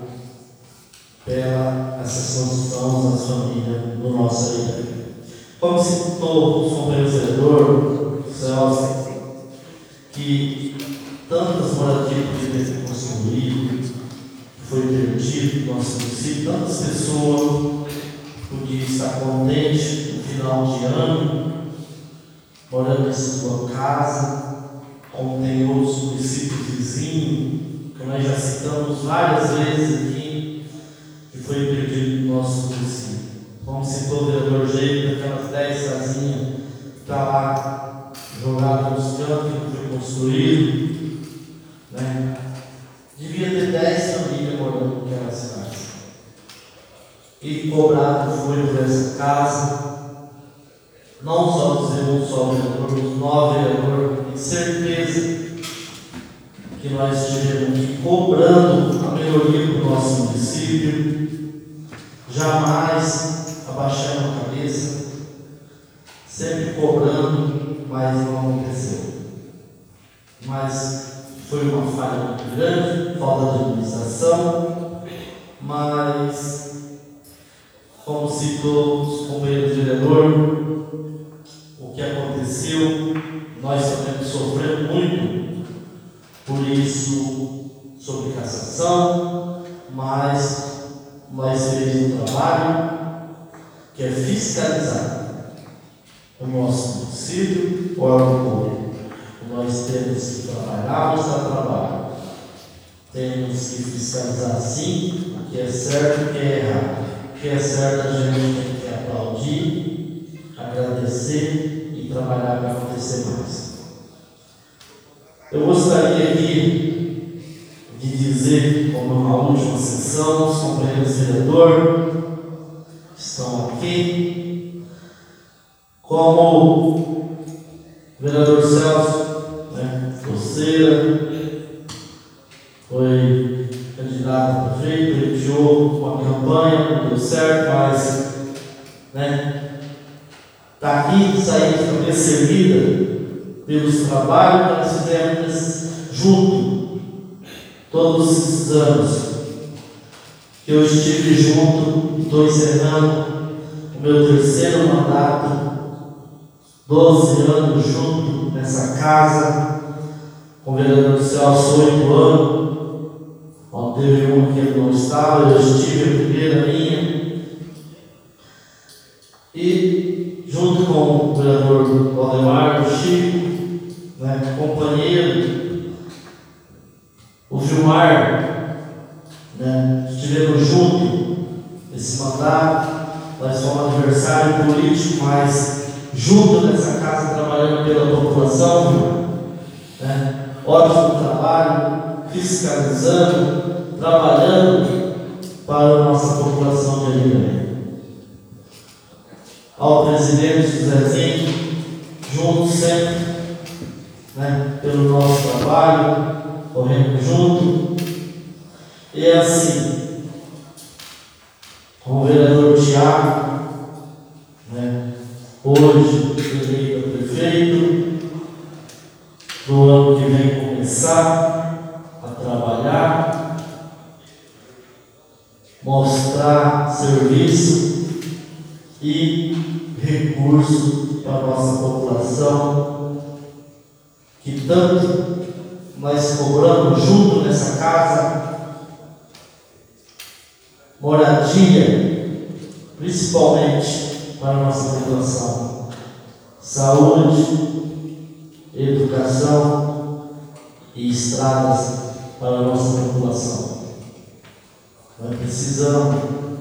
pela essa construção das famílias do nosso aí. Como citou o companheiro vereador Celso, que tantas moradias poderiam ser construídas, foi permitido no nosso município, tantas pessoas podiam estar contentes no final de ano, morando em sua casa, como tem outros municípios vizinhos, que nós já citamos várias vezes aqui, que foi perdido no nosso município. Como citou o vereador Jeito, aquelas 10 casinhas que está lá jogadas nos cantos, que foi construído, né? Devia ter 10 famílias morando naquela cidade. E cobrado foi por essa casa, não só dizer um só vereador, os 9 vereadores, tenho certeza que nós estivemos aqui cobrando a melhoria do nosso município, jamais abaixando a cabeça, sempre cobrando, mas não aconteceu. Mas foi uma falha muito grande, falta de administração, mas, como citou os companheiros vereadores, o que aconteceu, nós também sofremos muito, por isso, sobre cassação, mas nós fizemos um trabalho que é fiscalizar o nosso município, o órgão público. Nós temos que trabalhar, mostrar trabalho. Temos que fiscalizar sim o que é certo e o que é errado. O que é certo a gente tem que aplaudir, agradecer e trabalhar para acontecer mais. Eu gostaria aqui de dizer, como na última sessão, os companheiros vereadores estão aqui, como o vereador Celso, Coceira, foi candidato a prefeito, iniciou uma campanha, não deu certo, mas está aqui, saímos percebida pelos trabalhos que nós fizemos junto, todos esses anos que eu estive junto, estou encerrando o meu terceiro mandato, 12 anos junto nessa casa, com o vereador Celso, 8 anos, onde teve uma que ele não estava, eu estive a primeira minha, e junto com o vereador Valdemar, o Chico, né, companheiro, o Gilmar, né, estivemos juntos nesse mandato, nós fomos adversário político, mas junto nessa casa, trabalhando pela população, né, ótimo trabalho, fiscalizando, trabalhando para a nossa população de Ariranha. Ao presidente Zezinho, juntos sempre, né, pelo nosso trabalho, correndo junto. E é assim, com o vereador Tiago, né, hoje eleito prefeito, no ano que vem começar a trabalhar, mostrar serviço e recurso para a nossa população, que tanto nós cobramos junto nessa casa, moradia, principalmente para a nossa população, saúde, educação e estradas para a nossa população. Nós precisamos,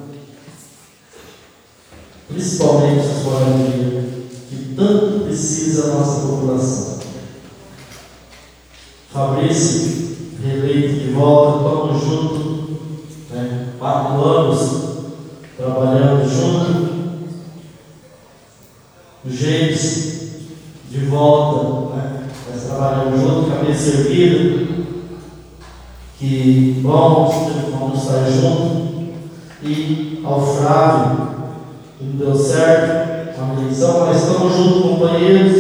principalmente as moradias, que tanto precisa a nossa população. Fabrício, reeleito de volta, estamos juntos, né? 4 anos trabalhando junto. O James, de volta, né? Nós trabalhamos junto, cabeça erguida. Que vamos estar juntos. E ao Flávio, que não deu certo a eleição, mas estamos juntos, companheiros,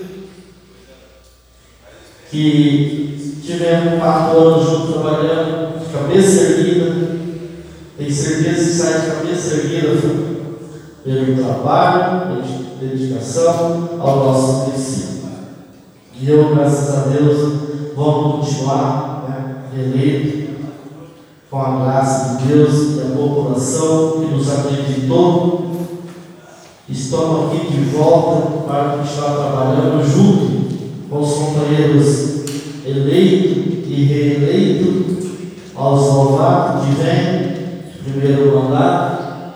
que tivemos 4 anos juntos trabalhando, de cabeça erguida. Tenho certeza que sai de cabeça erguida pelo trabalho, dedicação ao nosso município. E eu, graças a Deus, vamos continuar, né, eleito, com a graça de Deus e a população que nos acreditou. Estamos aqui de volta para continuar trabalhando junto com os companheiros eleitos e reeleitos, aos novatos que vêm, primeiro mandato,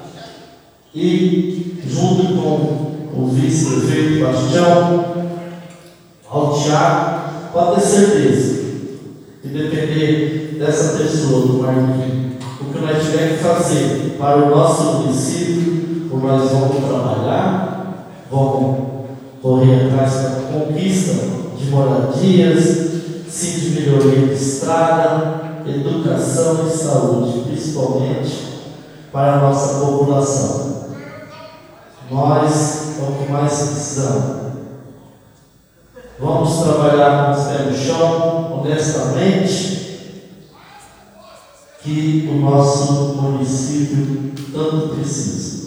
e junto com o vice-prefeito Bastião, ao Tiago, pode ter certeza que depender dessa pessoa, do Marquinhos, o que nós tivermos que fazer para o nosso município, nós vamos trabalhar, vamos correr atrás da conquista de moradias, sim, de melhoria de estrada, educação e saúde, principalmente para a nossa população. Nós é o que mais precisamos. Vamos trabalhar com os pés no chão, honestamente, que o nosso município tanto precisa.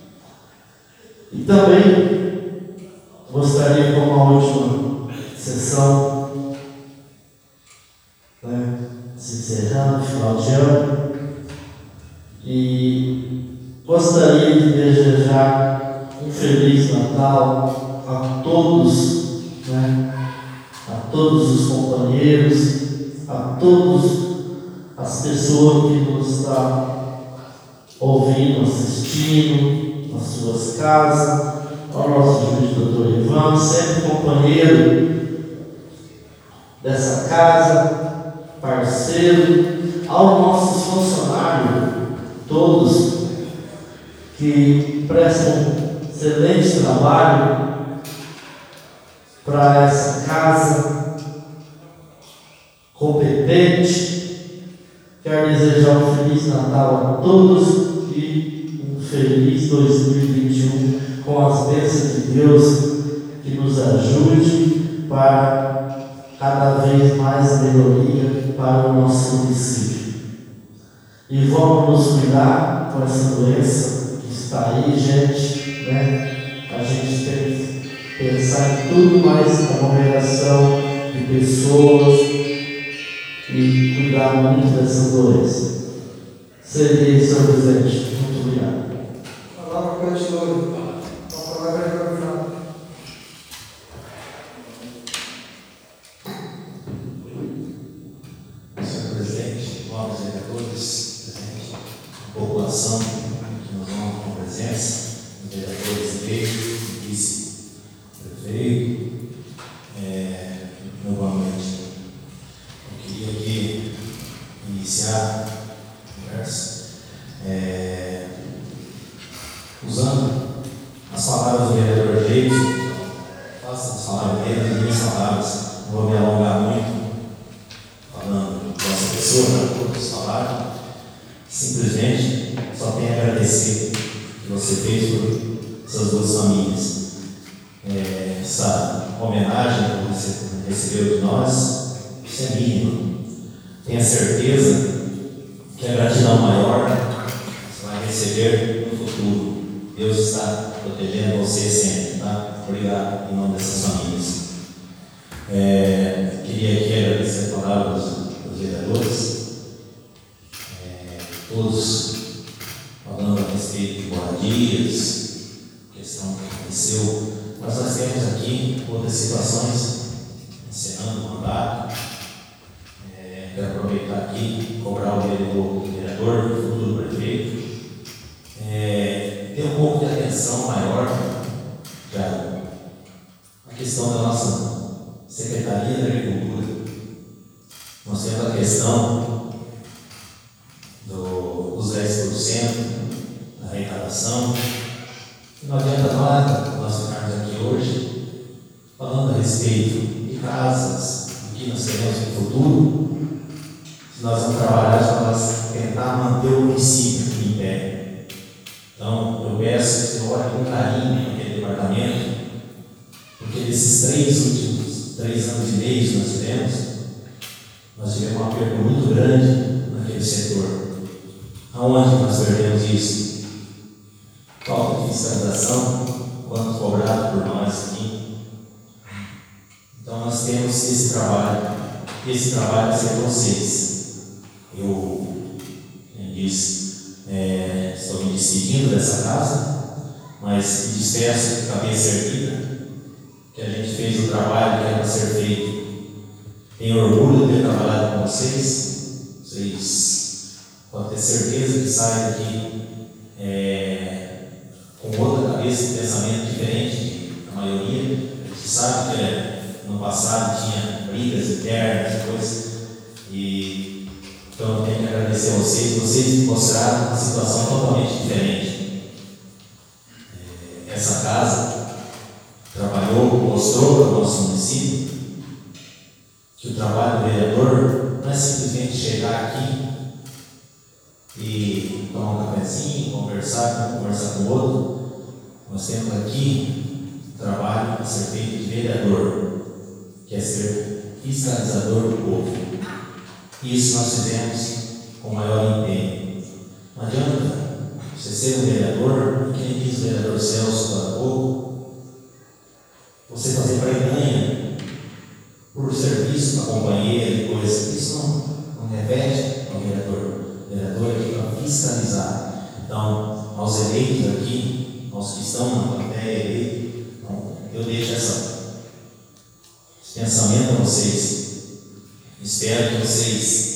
E também gostaria, como a última sessão, né, se encerrando, final de ano, e gostaria de desejar um Feliz Natal a todos, né, a todos os companheiros, a todas as pessoas que nos estão ouvindo, assistindo nas suas casas, ao nosso juiz doutor Ivan, sempre companheiro dessa casa, parceiro, aos nossos funcionários, todos que prestam excelente trabalho para essa casa, competente. Quero desejar um Feliz Natal a todos e um feliz 2021 com as bênçãos de Deus, que nos ajude para cada vez mais melhoria para o nosso município. E vamos nos cuidar com essa doença que está aí, gente, né? A gente tem que pensar em tudo mais na aglomeração de pessoas e cuidar muito dessa doença. Seria, senhor presidente. Muito obrigado. A palavra continua. A palavra é para o final. Senhor presidente, nobres vereadores, presidente, população que nos honra com presença, vereadores eleitos, vice-prefeito, novamente. Eu queria aqui iniciar a conversa usando as palavras do vereador Gleison. Faço as palavras dele, as minhas palavras, não vou me alongar muito falando da nossa pessoa, todos falaram. Simplesmente só tenho a agradecer o que você fez por essas duas famílias. Essa homenagem que você recebeu de nós, isso é mínimo. Tenha certeza que a gratidão maior você vai receber no futuro. Deus está protegendo você sempre, tá? Obrigado em nome dessas famílias. Queria aqui agradecer a palavra dos vereadores, todos falando a respeito de moradias, questão que aconteceu, mas nós temos aqui outras situações, encerrando o mandato. Quero aproveitar aqui e cobrar o vereador, o futuro prefeito, ter um pouco de atenção maior já a questão da nossa Secretaria da Agricultura. Nós temos a questão dos 10% da arrecadação. Não adianta nada nós ficarmos aqui hoje falando a respeito de casas, do que nós teremos no futuro, se nós vamos trabalhar para tentar manter o município em pé. Então, eu peço que você olhe com carinho naquele departamento, porque nesses 3 anos e meio que nós tivemos uma perda muito grande naquele setor. Aonde nós perdemos isso? Falta de fiscalização, quanto cobrado por nós aqui. Então nós temos esse trabalho vai ser vocês. Eu disse, estou me despedindo dessa casa, mas me despeço de cabeça erguida, que a gente fez o trabalho que era para ser feito. Tenho orgulho de ter trabalhado com vocês. Vocês podem ter certeza que saem daqui com outra cabeça e pensamento diferente da maioria. A gente sabe que no passado tinha brigas internas e coisas. Então eu tenho que agradecer a vocês. Vocês mostraram uma situação totalmente diferente. Essa casa trabalhou, mostrou para o nosso município que o trabalho do vereador não é simplesmente chegar aqui e tomar um cafezinho, conversar com o outro. Nós temos aqui um trabalho a ser feito de vereador, que é ser fiscalizador do povo. Isso nós fizemos com o maior empenho. Não adianta você ser um vereador, e quem diz o vereador Celso para pouco, você fazer barganha por serviço para companheiro e coisa. Isso não reveste ao vereador. O vereador é aqui para fiscalizar. Então, aos eleitos aqui, aos que estão na plateia eleita, eu deixo esse pensamento a vocês. Espero que vocês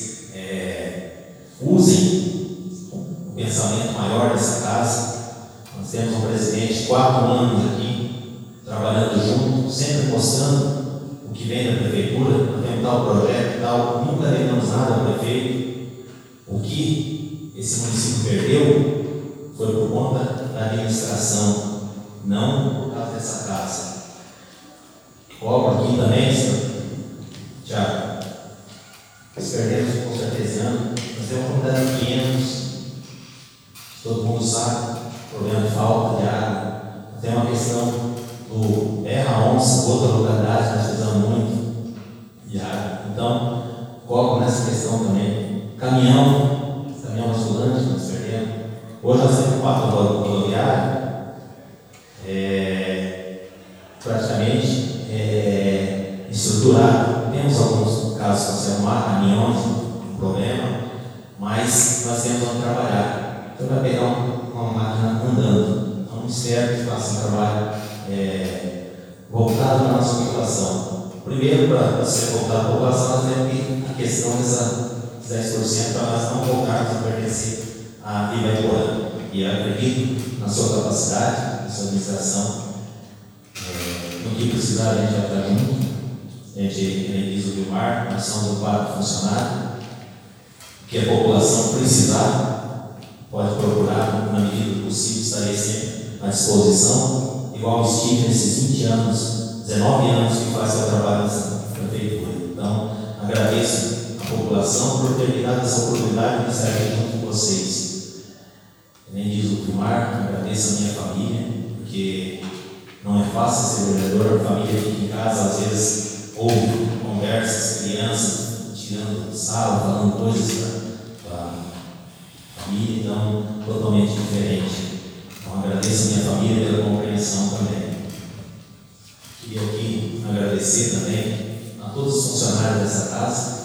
usem o pensamento maior dessa casa. Nós temos um presidente de 4 anos aqui, trabalhando junto, sempre mostrando o que vem da prefeitura. Nós temos tal projeto e tal, nunca negamos nada ao prefeito. O que esse município perdeu foi por conta da administração, não por causa dessa casa. Cobro aqui também, senhor Tiago. Nós perdemos com certeza. Nós temos uma comunidade de 500, todo mundo sabe, problema de falta de água. Tem uma questão do Erra Onça, outra localidade, nós fizemos muito. diária. Então, coloco nessa questão também. Caminhão estudante, nós perdemos. Hoje nós temos 4 rodoviários, praticamente estruturado. Temos alguns casos para se arrumar, caminhões, um problema, mas nós temos onde trabalhar. Então, vai pegar uma máquina andando. Então, espero que faça um trabalho voltado para a nossa população. Primeiro, para você voltar à população, nós temos que a questão dessa 10% para nós não voltarmos a pertencer a Ibaiporã. E eu acredito na sua capacidade, na sua administração. No que precisar, a gente vai estar junto. A gente diz o Vilmar, nós somos um quadro funcionário. O que a população precisar, pode procurar, na medida do possível, estarei sempre à disposição, igual estive nesses 20 anos, 19 anos que faz o trabalho nessa prefeitura. Então, agradeço a população por ter me dado essa oportunidade de estar aqui junto com vocês. Nem diz o Vilmar, agradeço a minha família, porque não é fácil ser vereador, a família fica em casa, às vezes ouve conversas, crianças tirando sala, falando coisas para a família, então totalmente diferente. Então agradeço a minha família pela compreensão também. Queria aqui agradecer também a todos os funcionários dessa casa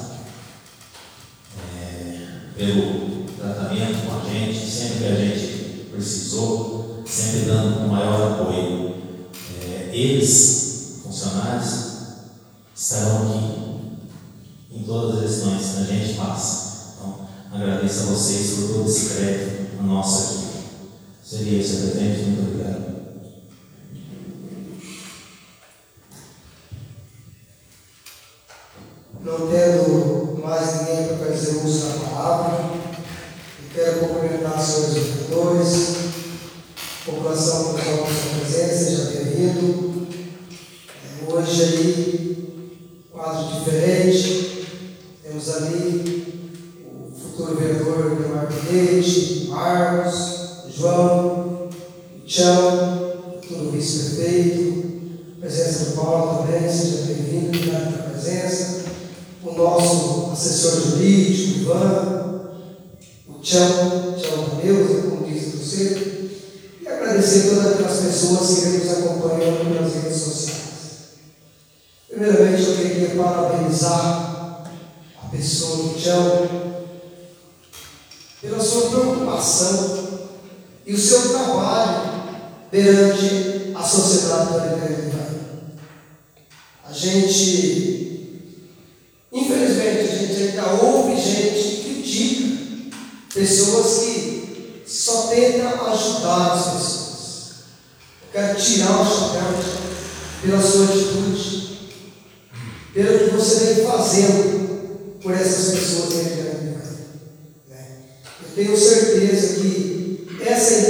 pelo tratamento com a gente, sempre que a gente precisou, sempre dando o maior apoio. Eles, funcionários, estarão aqui em todas as decisões que a gente passa. Então, agradeço a vocês por todo esse crédito nosso aqui. Seria isso, senhor presidente. Muito obrigado. Não tendo mais ninguém para fazer uso da palavra, eu quero cumprimentar os senhores vereadores, a população que nos honra sua presença, seja bem-vindo. Hoje aí, quadro diferente, temos ali o futuro vereador Vilmar Pedete, Marcos, João, Tião, futuro vice-prefeito, presença do Paulo também, seja bem-vindo, obrigado pela presença. O nosso assessor jurídico, Ivan, o Tião da Deus, como diz você, e agradecer a todas aquelas pessoas que nos acompanham nas redes sociais. Primeiramente, eu queria parabenizar a pessoa do Tião pela sua preocupação e o seu trabalho perante a sociedade da Liberdade. A gente, infelizmente, a gente ainda ouve gente que critica pessoas que só tentam ajudar as pessoas. Eu quero tirar o chapéu pela sua atitude, pelo que você vem fazendo por essas pessoas em Liberdade. Eu tenho certeza que essa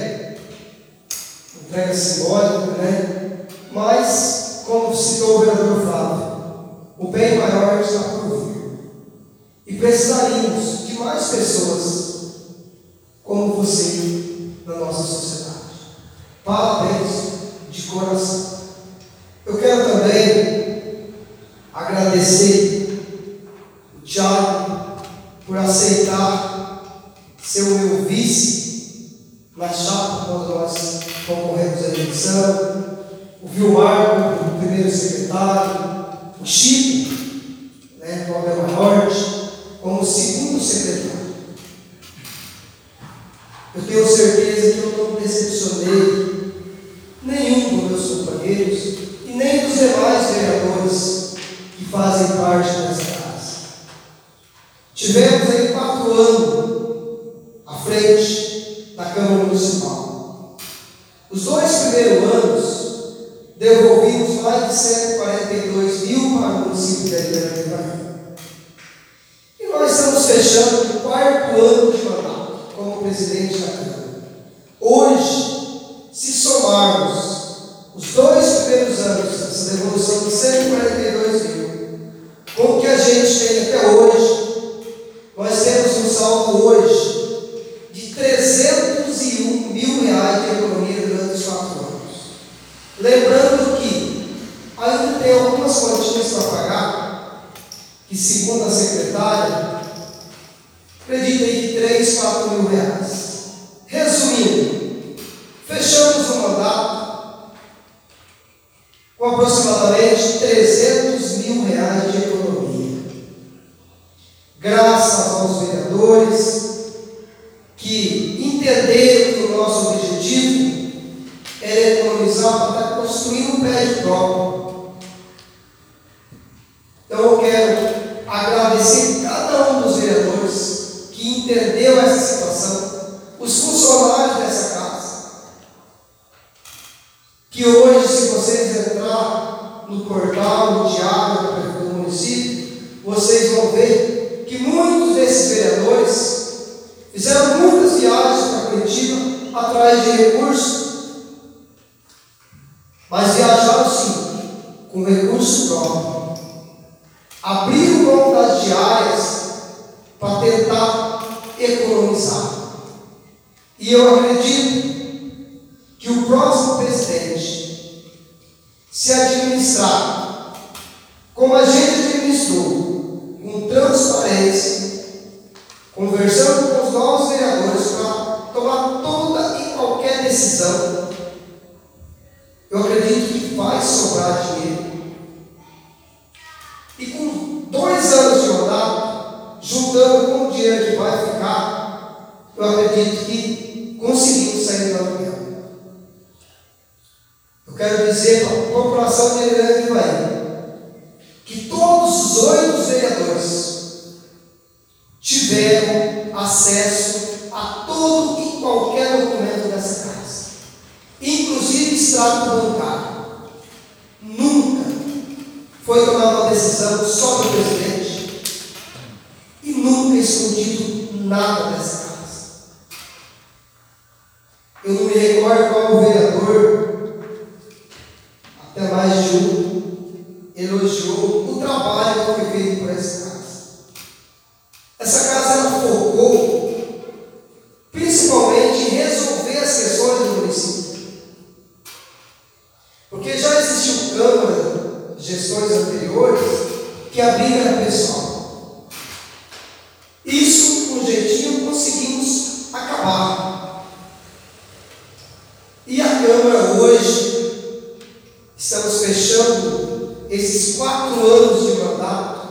entrega simbólica, mas, como citou o vereador Flávio, o bem maior está por vir. E precisaríamos de mais pessoas como você na nossa sociedade. Parabéns de coração. Eu quero também agradecer o Thiago por aceitar ser o meu vice na chapa quando nós concorremos à eleição, o Vilmar como primeiro secretário, o Chico, do Alberma Norte, como segundo secretário. Eu tenho certeza que eu não decepcionei nenhum dos meus companheiros e nem dos demais vereadores que fazem parte dessa casa. Tivemos aí 4 anos à frente da Câmara Municipal. Os 2 primeiros anos, devolvimos mais de 142 mil para o município de Liberdade. E nós estamos fechando o 4º ano de mandato como presidente da Câmara. Hoje, se somarmos os 2 primeiros anos dessa devolução de 142 mil, com o que a gente tem até hoje, nós temos um saldo hoje de 301 mil reais de economia durante os 4 anos. Lembrando que ainda tem algumas continhas para pagar R$49.000. Resumindo, fechamos o mandato com aproximadamente R$300 mil de economia. Graças aos vereadores que entenderam que o nosso objetivo era economizar para construir um prédio próprio. Então eu quero agradecer cada um dos vereadores que entendeu essa situação, os funcionários dessa casa, que hoje, se vocês entrar no portal, no diário da Prefeitura do município, vocês vão ver que muitos desses vereadores fizeram muitas viagens para Curitiba atrás de recursos, mas viajaram sim, com recurso próprio. Abriram mão das diárias para tentar economizar. E eu acredito que o próximo presidente, se administrar como a gente administrou, com transparência, conversando com os novos vereadores para tomar toda e qualquer decisão, eu acredito que vai sobrar dinheiro. E com 2 anos de mandato, juntando com o dinheiro que vai ficar, eu acredito que conseguimos sair do aluguel. Eu quero dizer para a população de Ararendá e Ivaí que todos os 8 vereadores tiveram acesso a todo e qualquer documento dessa casa, inclusive extrato bancário. Nunca foi tomada uma decisão só do presidente e nunca escondido nada dessa casa. Eu não me recordo qual o vereador, até mais de um, elogiou o trabalho que foi feito por essa casa. Essa casa ela focou principalmente em resolver as questões do município, porque já existiu Câmara, gestões anteriores, que a briga era pessoal. Isso, com jeitinho, conseguimos acabar. E a Câmara hoje, estamos fechando esses 4 anos de mandato,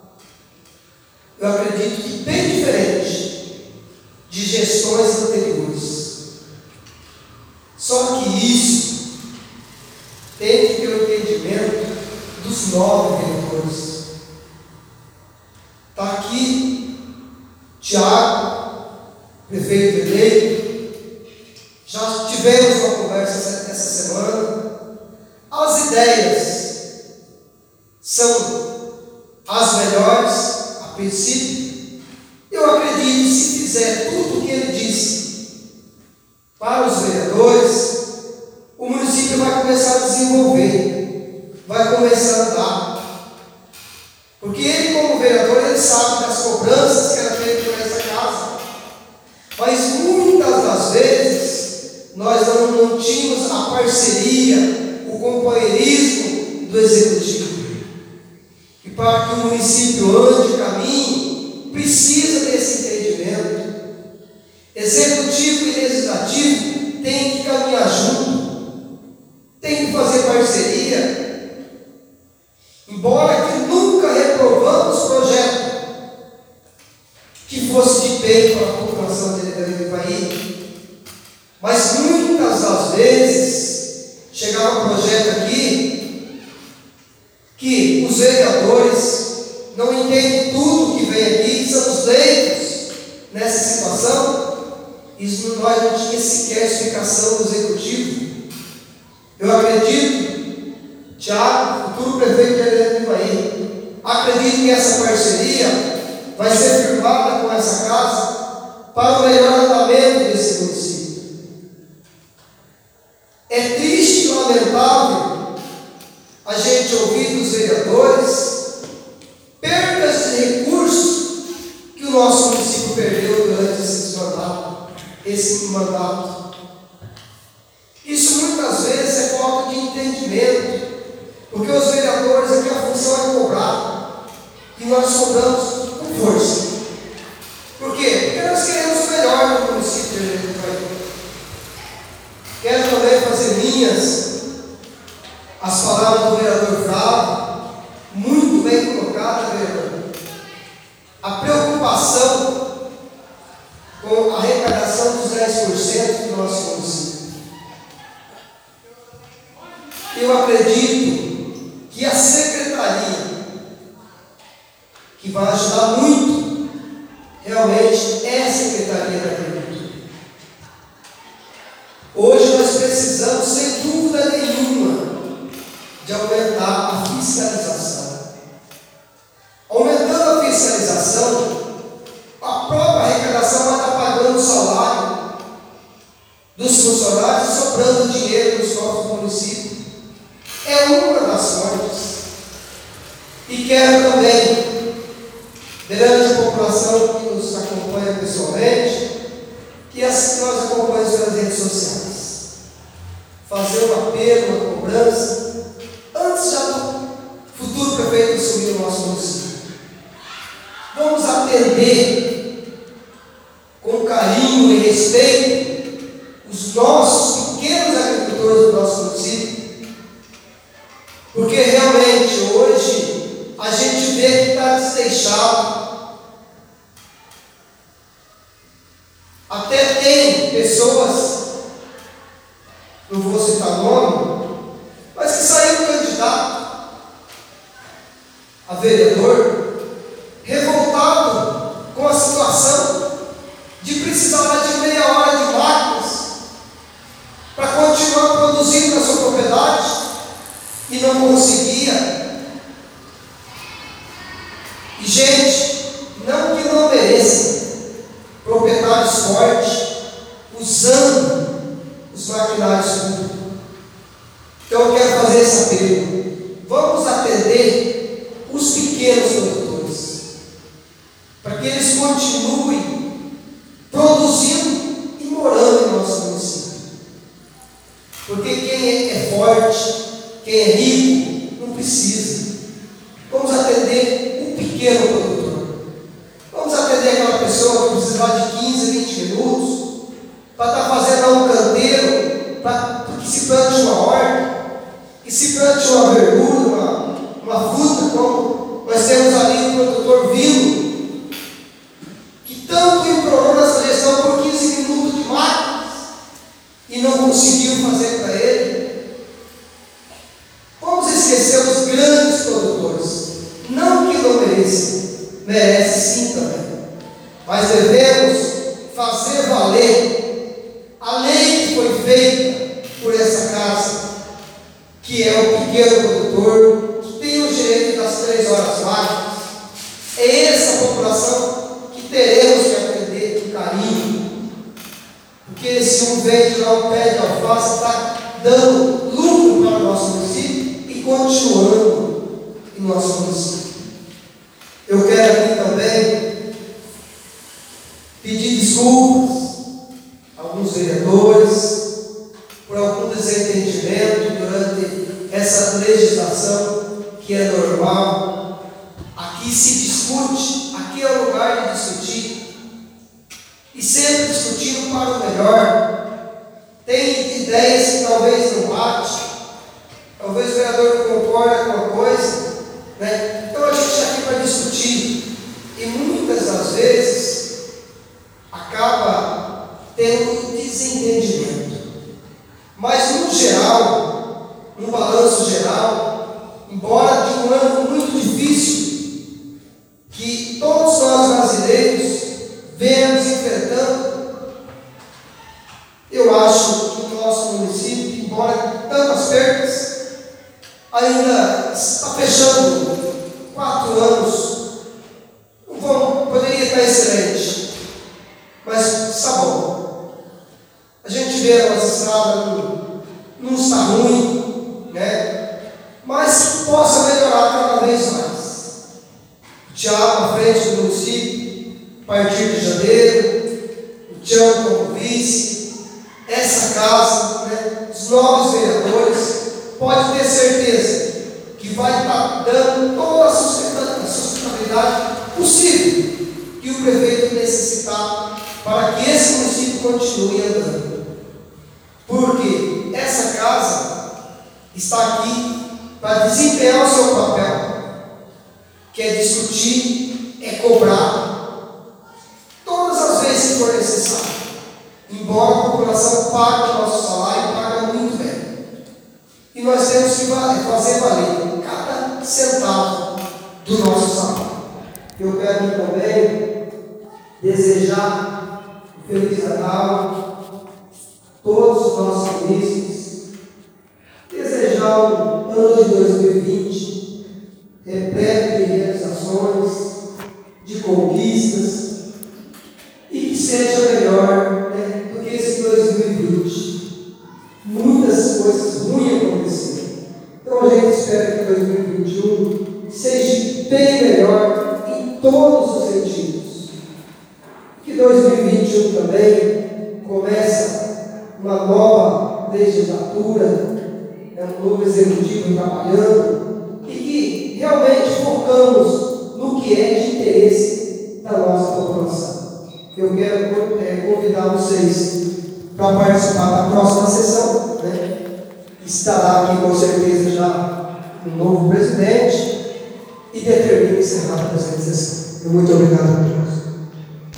eu acredito que bem diferente de gestões anteriores. Só que isso tem que ter o entendimento dos 9 vereadores. Está aqui Tiago, prefeito eleito. Já tivemos uma conversa essa semana. As ideias são as melhores a princípio. Eu acredito, se fizer tudo o que ele disse para os vereadores, o município vai começar a desenvolver, vai começar a andar. Porque ele, como vereador, ele sabe das cobranças que era feita por essa casa. Mas muitas das vezes nós não tínhamos a parceria, o companheirismo do executivo. E para que o município ande, caminhe, precisa desse entendimento. Executivo e legislativo têm que caminhar junto, têm que fazer parceria. Embora que nunca reprovamos projeto que fosse de bem para a população do país, mas muitas das vezes chegava um projeto aqui que os vereadores não entendem tudo que vem aqui, estamos leigos nessa situação. Isso nós não tinha sequer explicação do executivo. Eu acredito, Tiago, futuro prefeito de Ararendá e Ivaí, acredito que essa parceria vai ser firmada com essa casa para o melhor andamento desse município. É triste e lamentável a gente ouvir dos vereadores perdas de recursos que o nosso município perdeu durante esse mandato. Isso muitas vezes é falta de entendimento, porque os vereadores aqui a função é cobrar, e nós cobramos com força. Por quê? Porque nós queremos o melhor arrecadação dos 10% do nosso município. Eu acredito que a secretaria, que vai ajudar muito, realmente é a Secretaria da Agricultura. Hoje nós precisamos, sem dúvida nenhuma, de aumentar a fiscalização. Aumentando a fiscalização, a própria arrecadação vai estar pagando o salário dos funcionários e sobrando dinheiro nos cofres do município. É uma das fontes. E quero também, perante a população que nos acompanha pessoalmente, e as que nós acompanhamos pelas redes sociais, fazer um apelo, uma cobrança, antes já do futuro prefeito assumir o nosso município. Vamos atender com carinho e respeito os nossos pequenos agricultores do nosso município, porque realmente hoje a gente vê que está desleixado. Até tem pessoas, não vou citar nome, mas que saíram candidato a vereador, revoltado com a situação de precisar de meia hora de máquinas para continuar produzindo na sua propriedade e não conseguia. E gente, não que não mereça, proprietários fortes usando os maquinários públicos. Então eu quero fazer esse apelo. Vamos atender os pequenos produtores, para que eles continuem produzindo e morando em nosso município. Porque quem é forte, quem é rico, não precisa. Vamos atender o pequeno produtor. Vamos atender aquela pessoa que precisa de 15, 20 minutos para estar fazendo um canteiro, para que se plante uma horta, que se plante uma verdura, uma fruta, como nós temos ali o produtor Vilo, que tanto implorou nessa gestão por 15 minutos de máquinas e não conseguiu fazer para ele. Vamos esquecer os grandes produtores, não que não mereçam, merece sim também, mas devemos fazer valer a lei que foi feita por essa casa, que é o pequeno produtor, que tem o direito das 3 horas mágicas. É essa população que teremos que atender com carinho, porque se um vende lá um pé de alface, está dando lucro para o nosso município e continuando em nosso município. Eu quero aqui também pedir desculpas a alguns vereadores por algum desentendimento durante essa legislação que é normal. Aqui se discute, aqui é o lugar de discutir, e sempre discutindo para o melhor. Tem ideias que talvez não bate, talvez o vereador não concorda com uma coisa, né? Então a gente está aqui para discutir, e muitas das vezes acaba tendo desentendimento. Mas no geral, no balanço geral, embora de um ano muito difícil, que todos nós brasileiros vemos enfrentando, eu acho que o nosso município, embora com tantas perdas, ainda está fechando 4 anos. Poderia estar excelente, mas está bom. A gente vê a nossa estrada não está ruim, né? Mas que possa melhorar cada vez mais. O Tiago à frente do município, a partir de janeiro, o Tiago como vice, essa casa, né? Os novos vereadores, pode ter certeza que vai estar dando toda a sustentabilidade possível que o prefeito necessitar para que esse município continue andando. Porque essa casa está aqui para desempenhar o seu papel, que é discutir, é cobrar, todas as vezes que for necessário. embora a população pague o nosso salário, paga muito bem. E nós temos que fazer valer cada centavo do nosso salário. Eu quero também desejar um Feliz Natal a todos os nossos ministros, desejar um ano de 2020 repleto de realizações, de conquistas, e que seja melhor, né, do que esse 2020. Muitas coisas ruins aconteceram. Então a gente espera que 2021 seja bem melhor em todos os sentidos. Que 2021 também começa uma nova legislatura, um novo executivo trabalhando, e que realmente focamos no que é de interesse da nossa população. Eu quero convidar vocês para participar da próxima sessão, né? Estará aqui com certeza já um novo presidente, e determina encerrar a presente sessão. Muito obrigado a todos.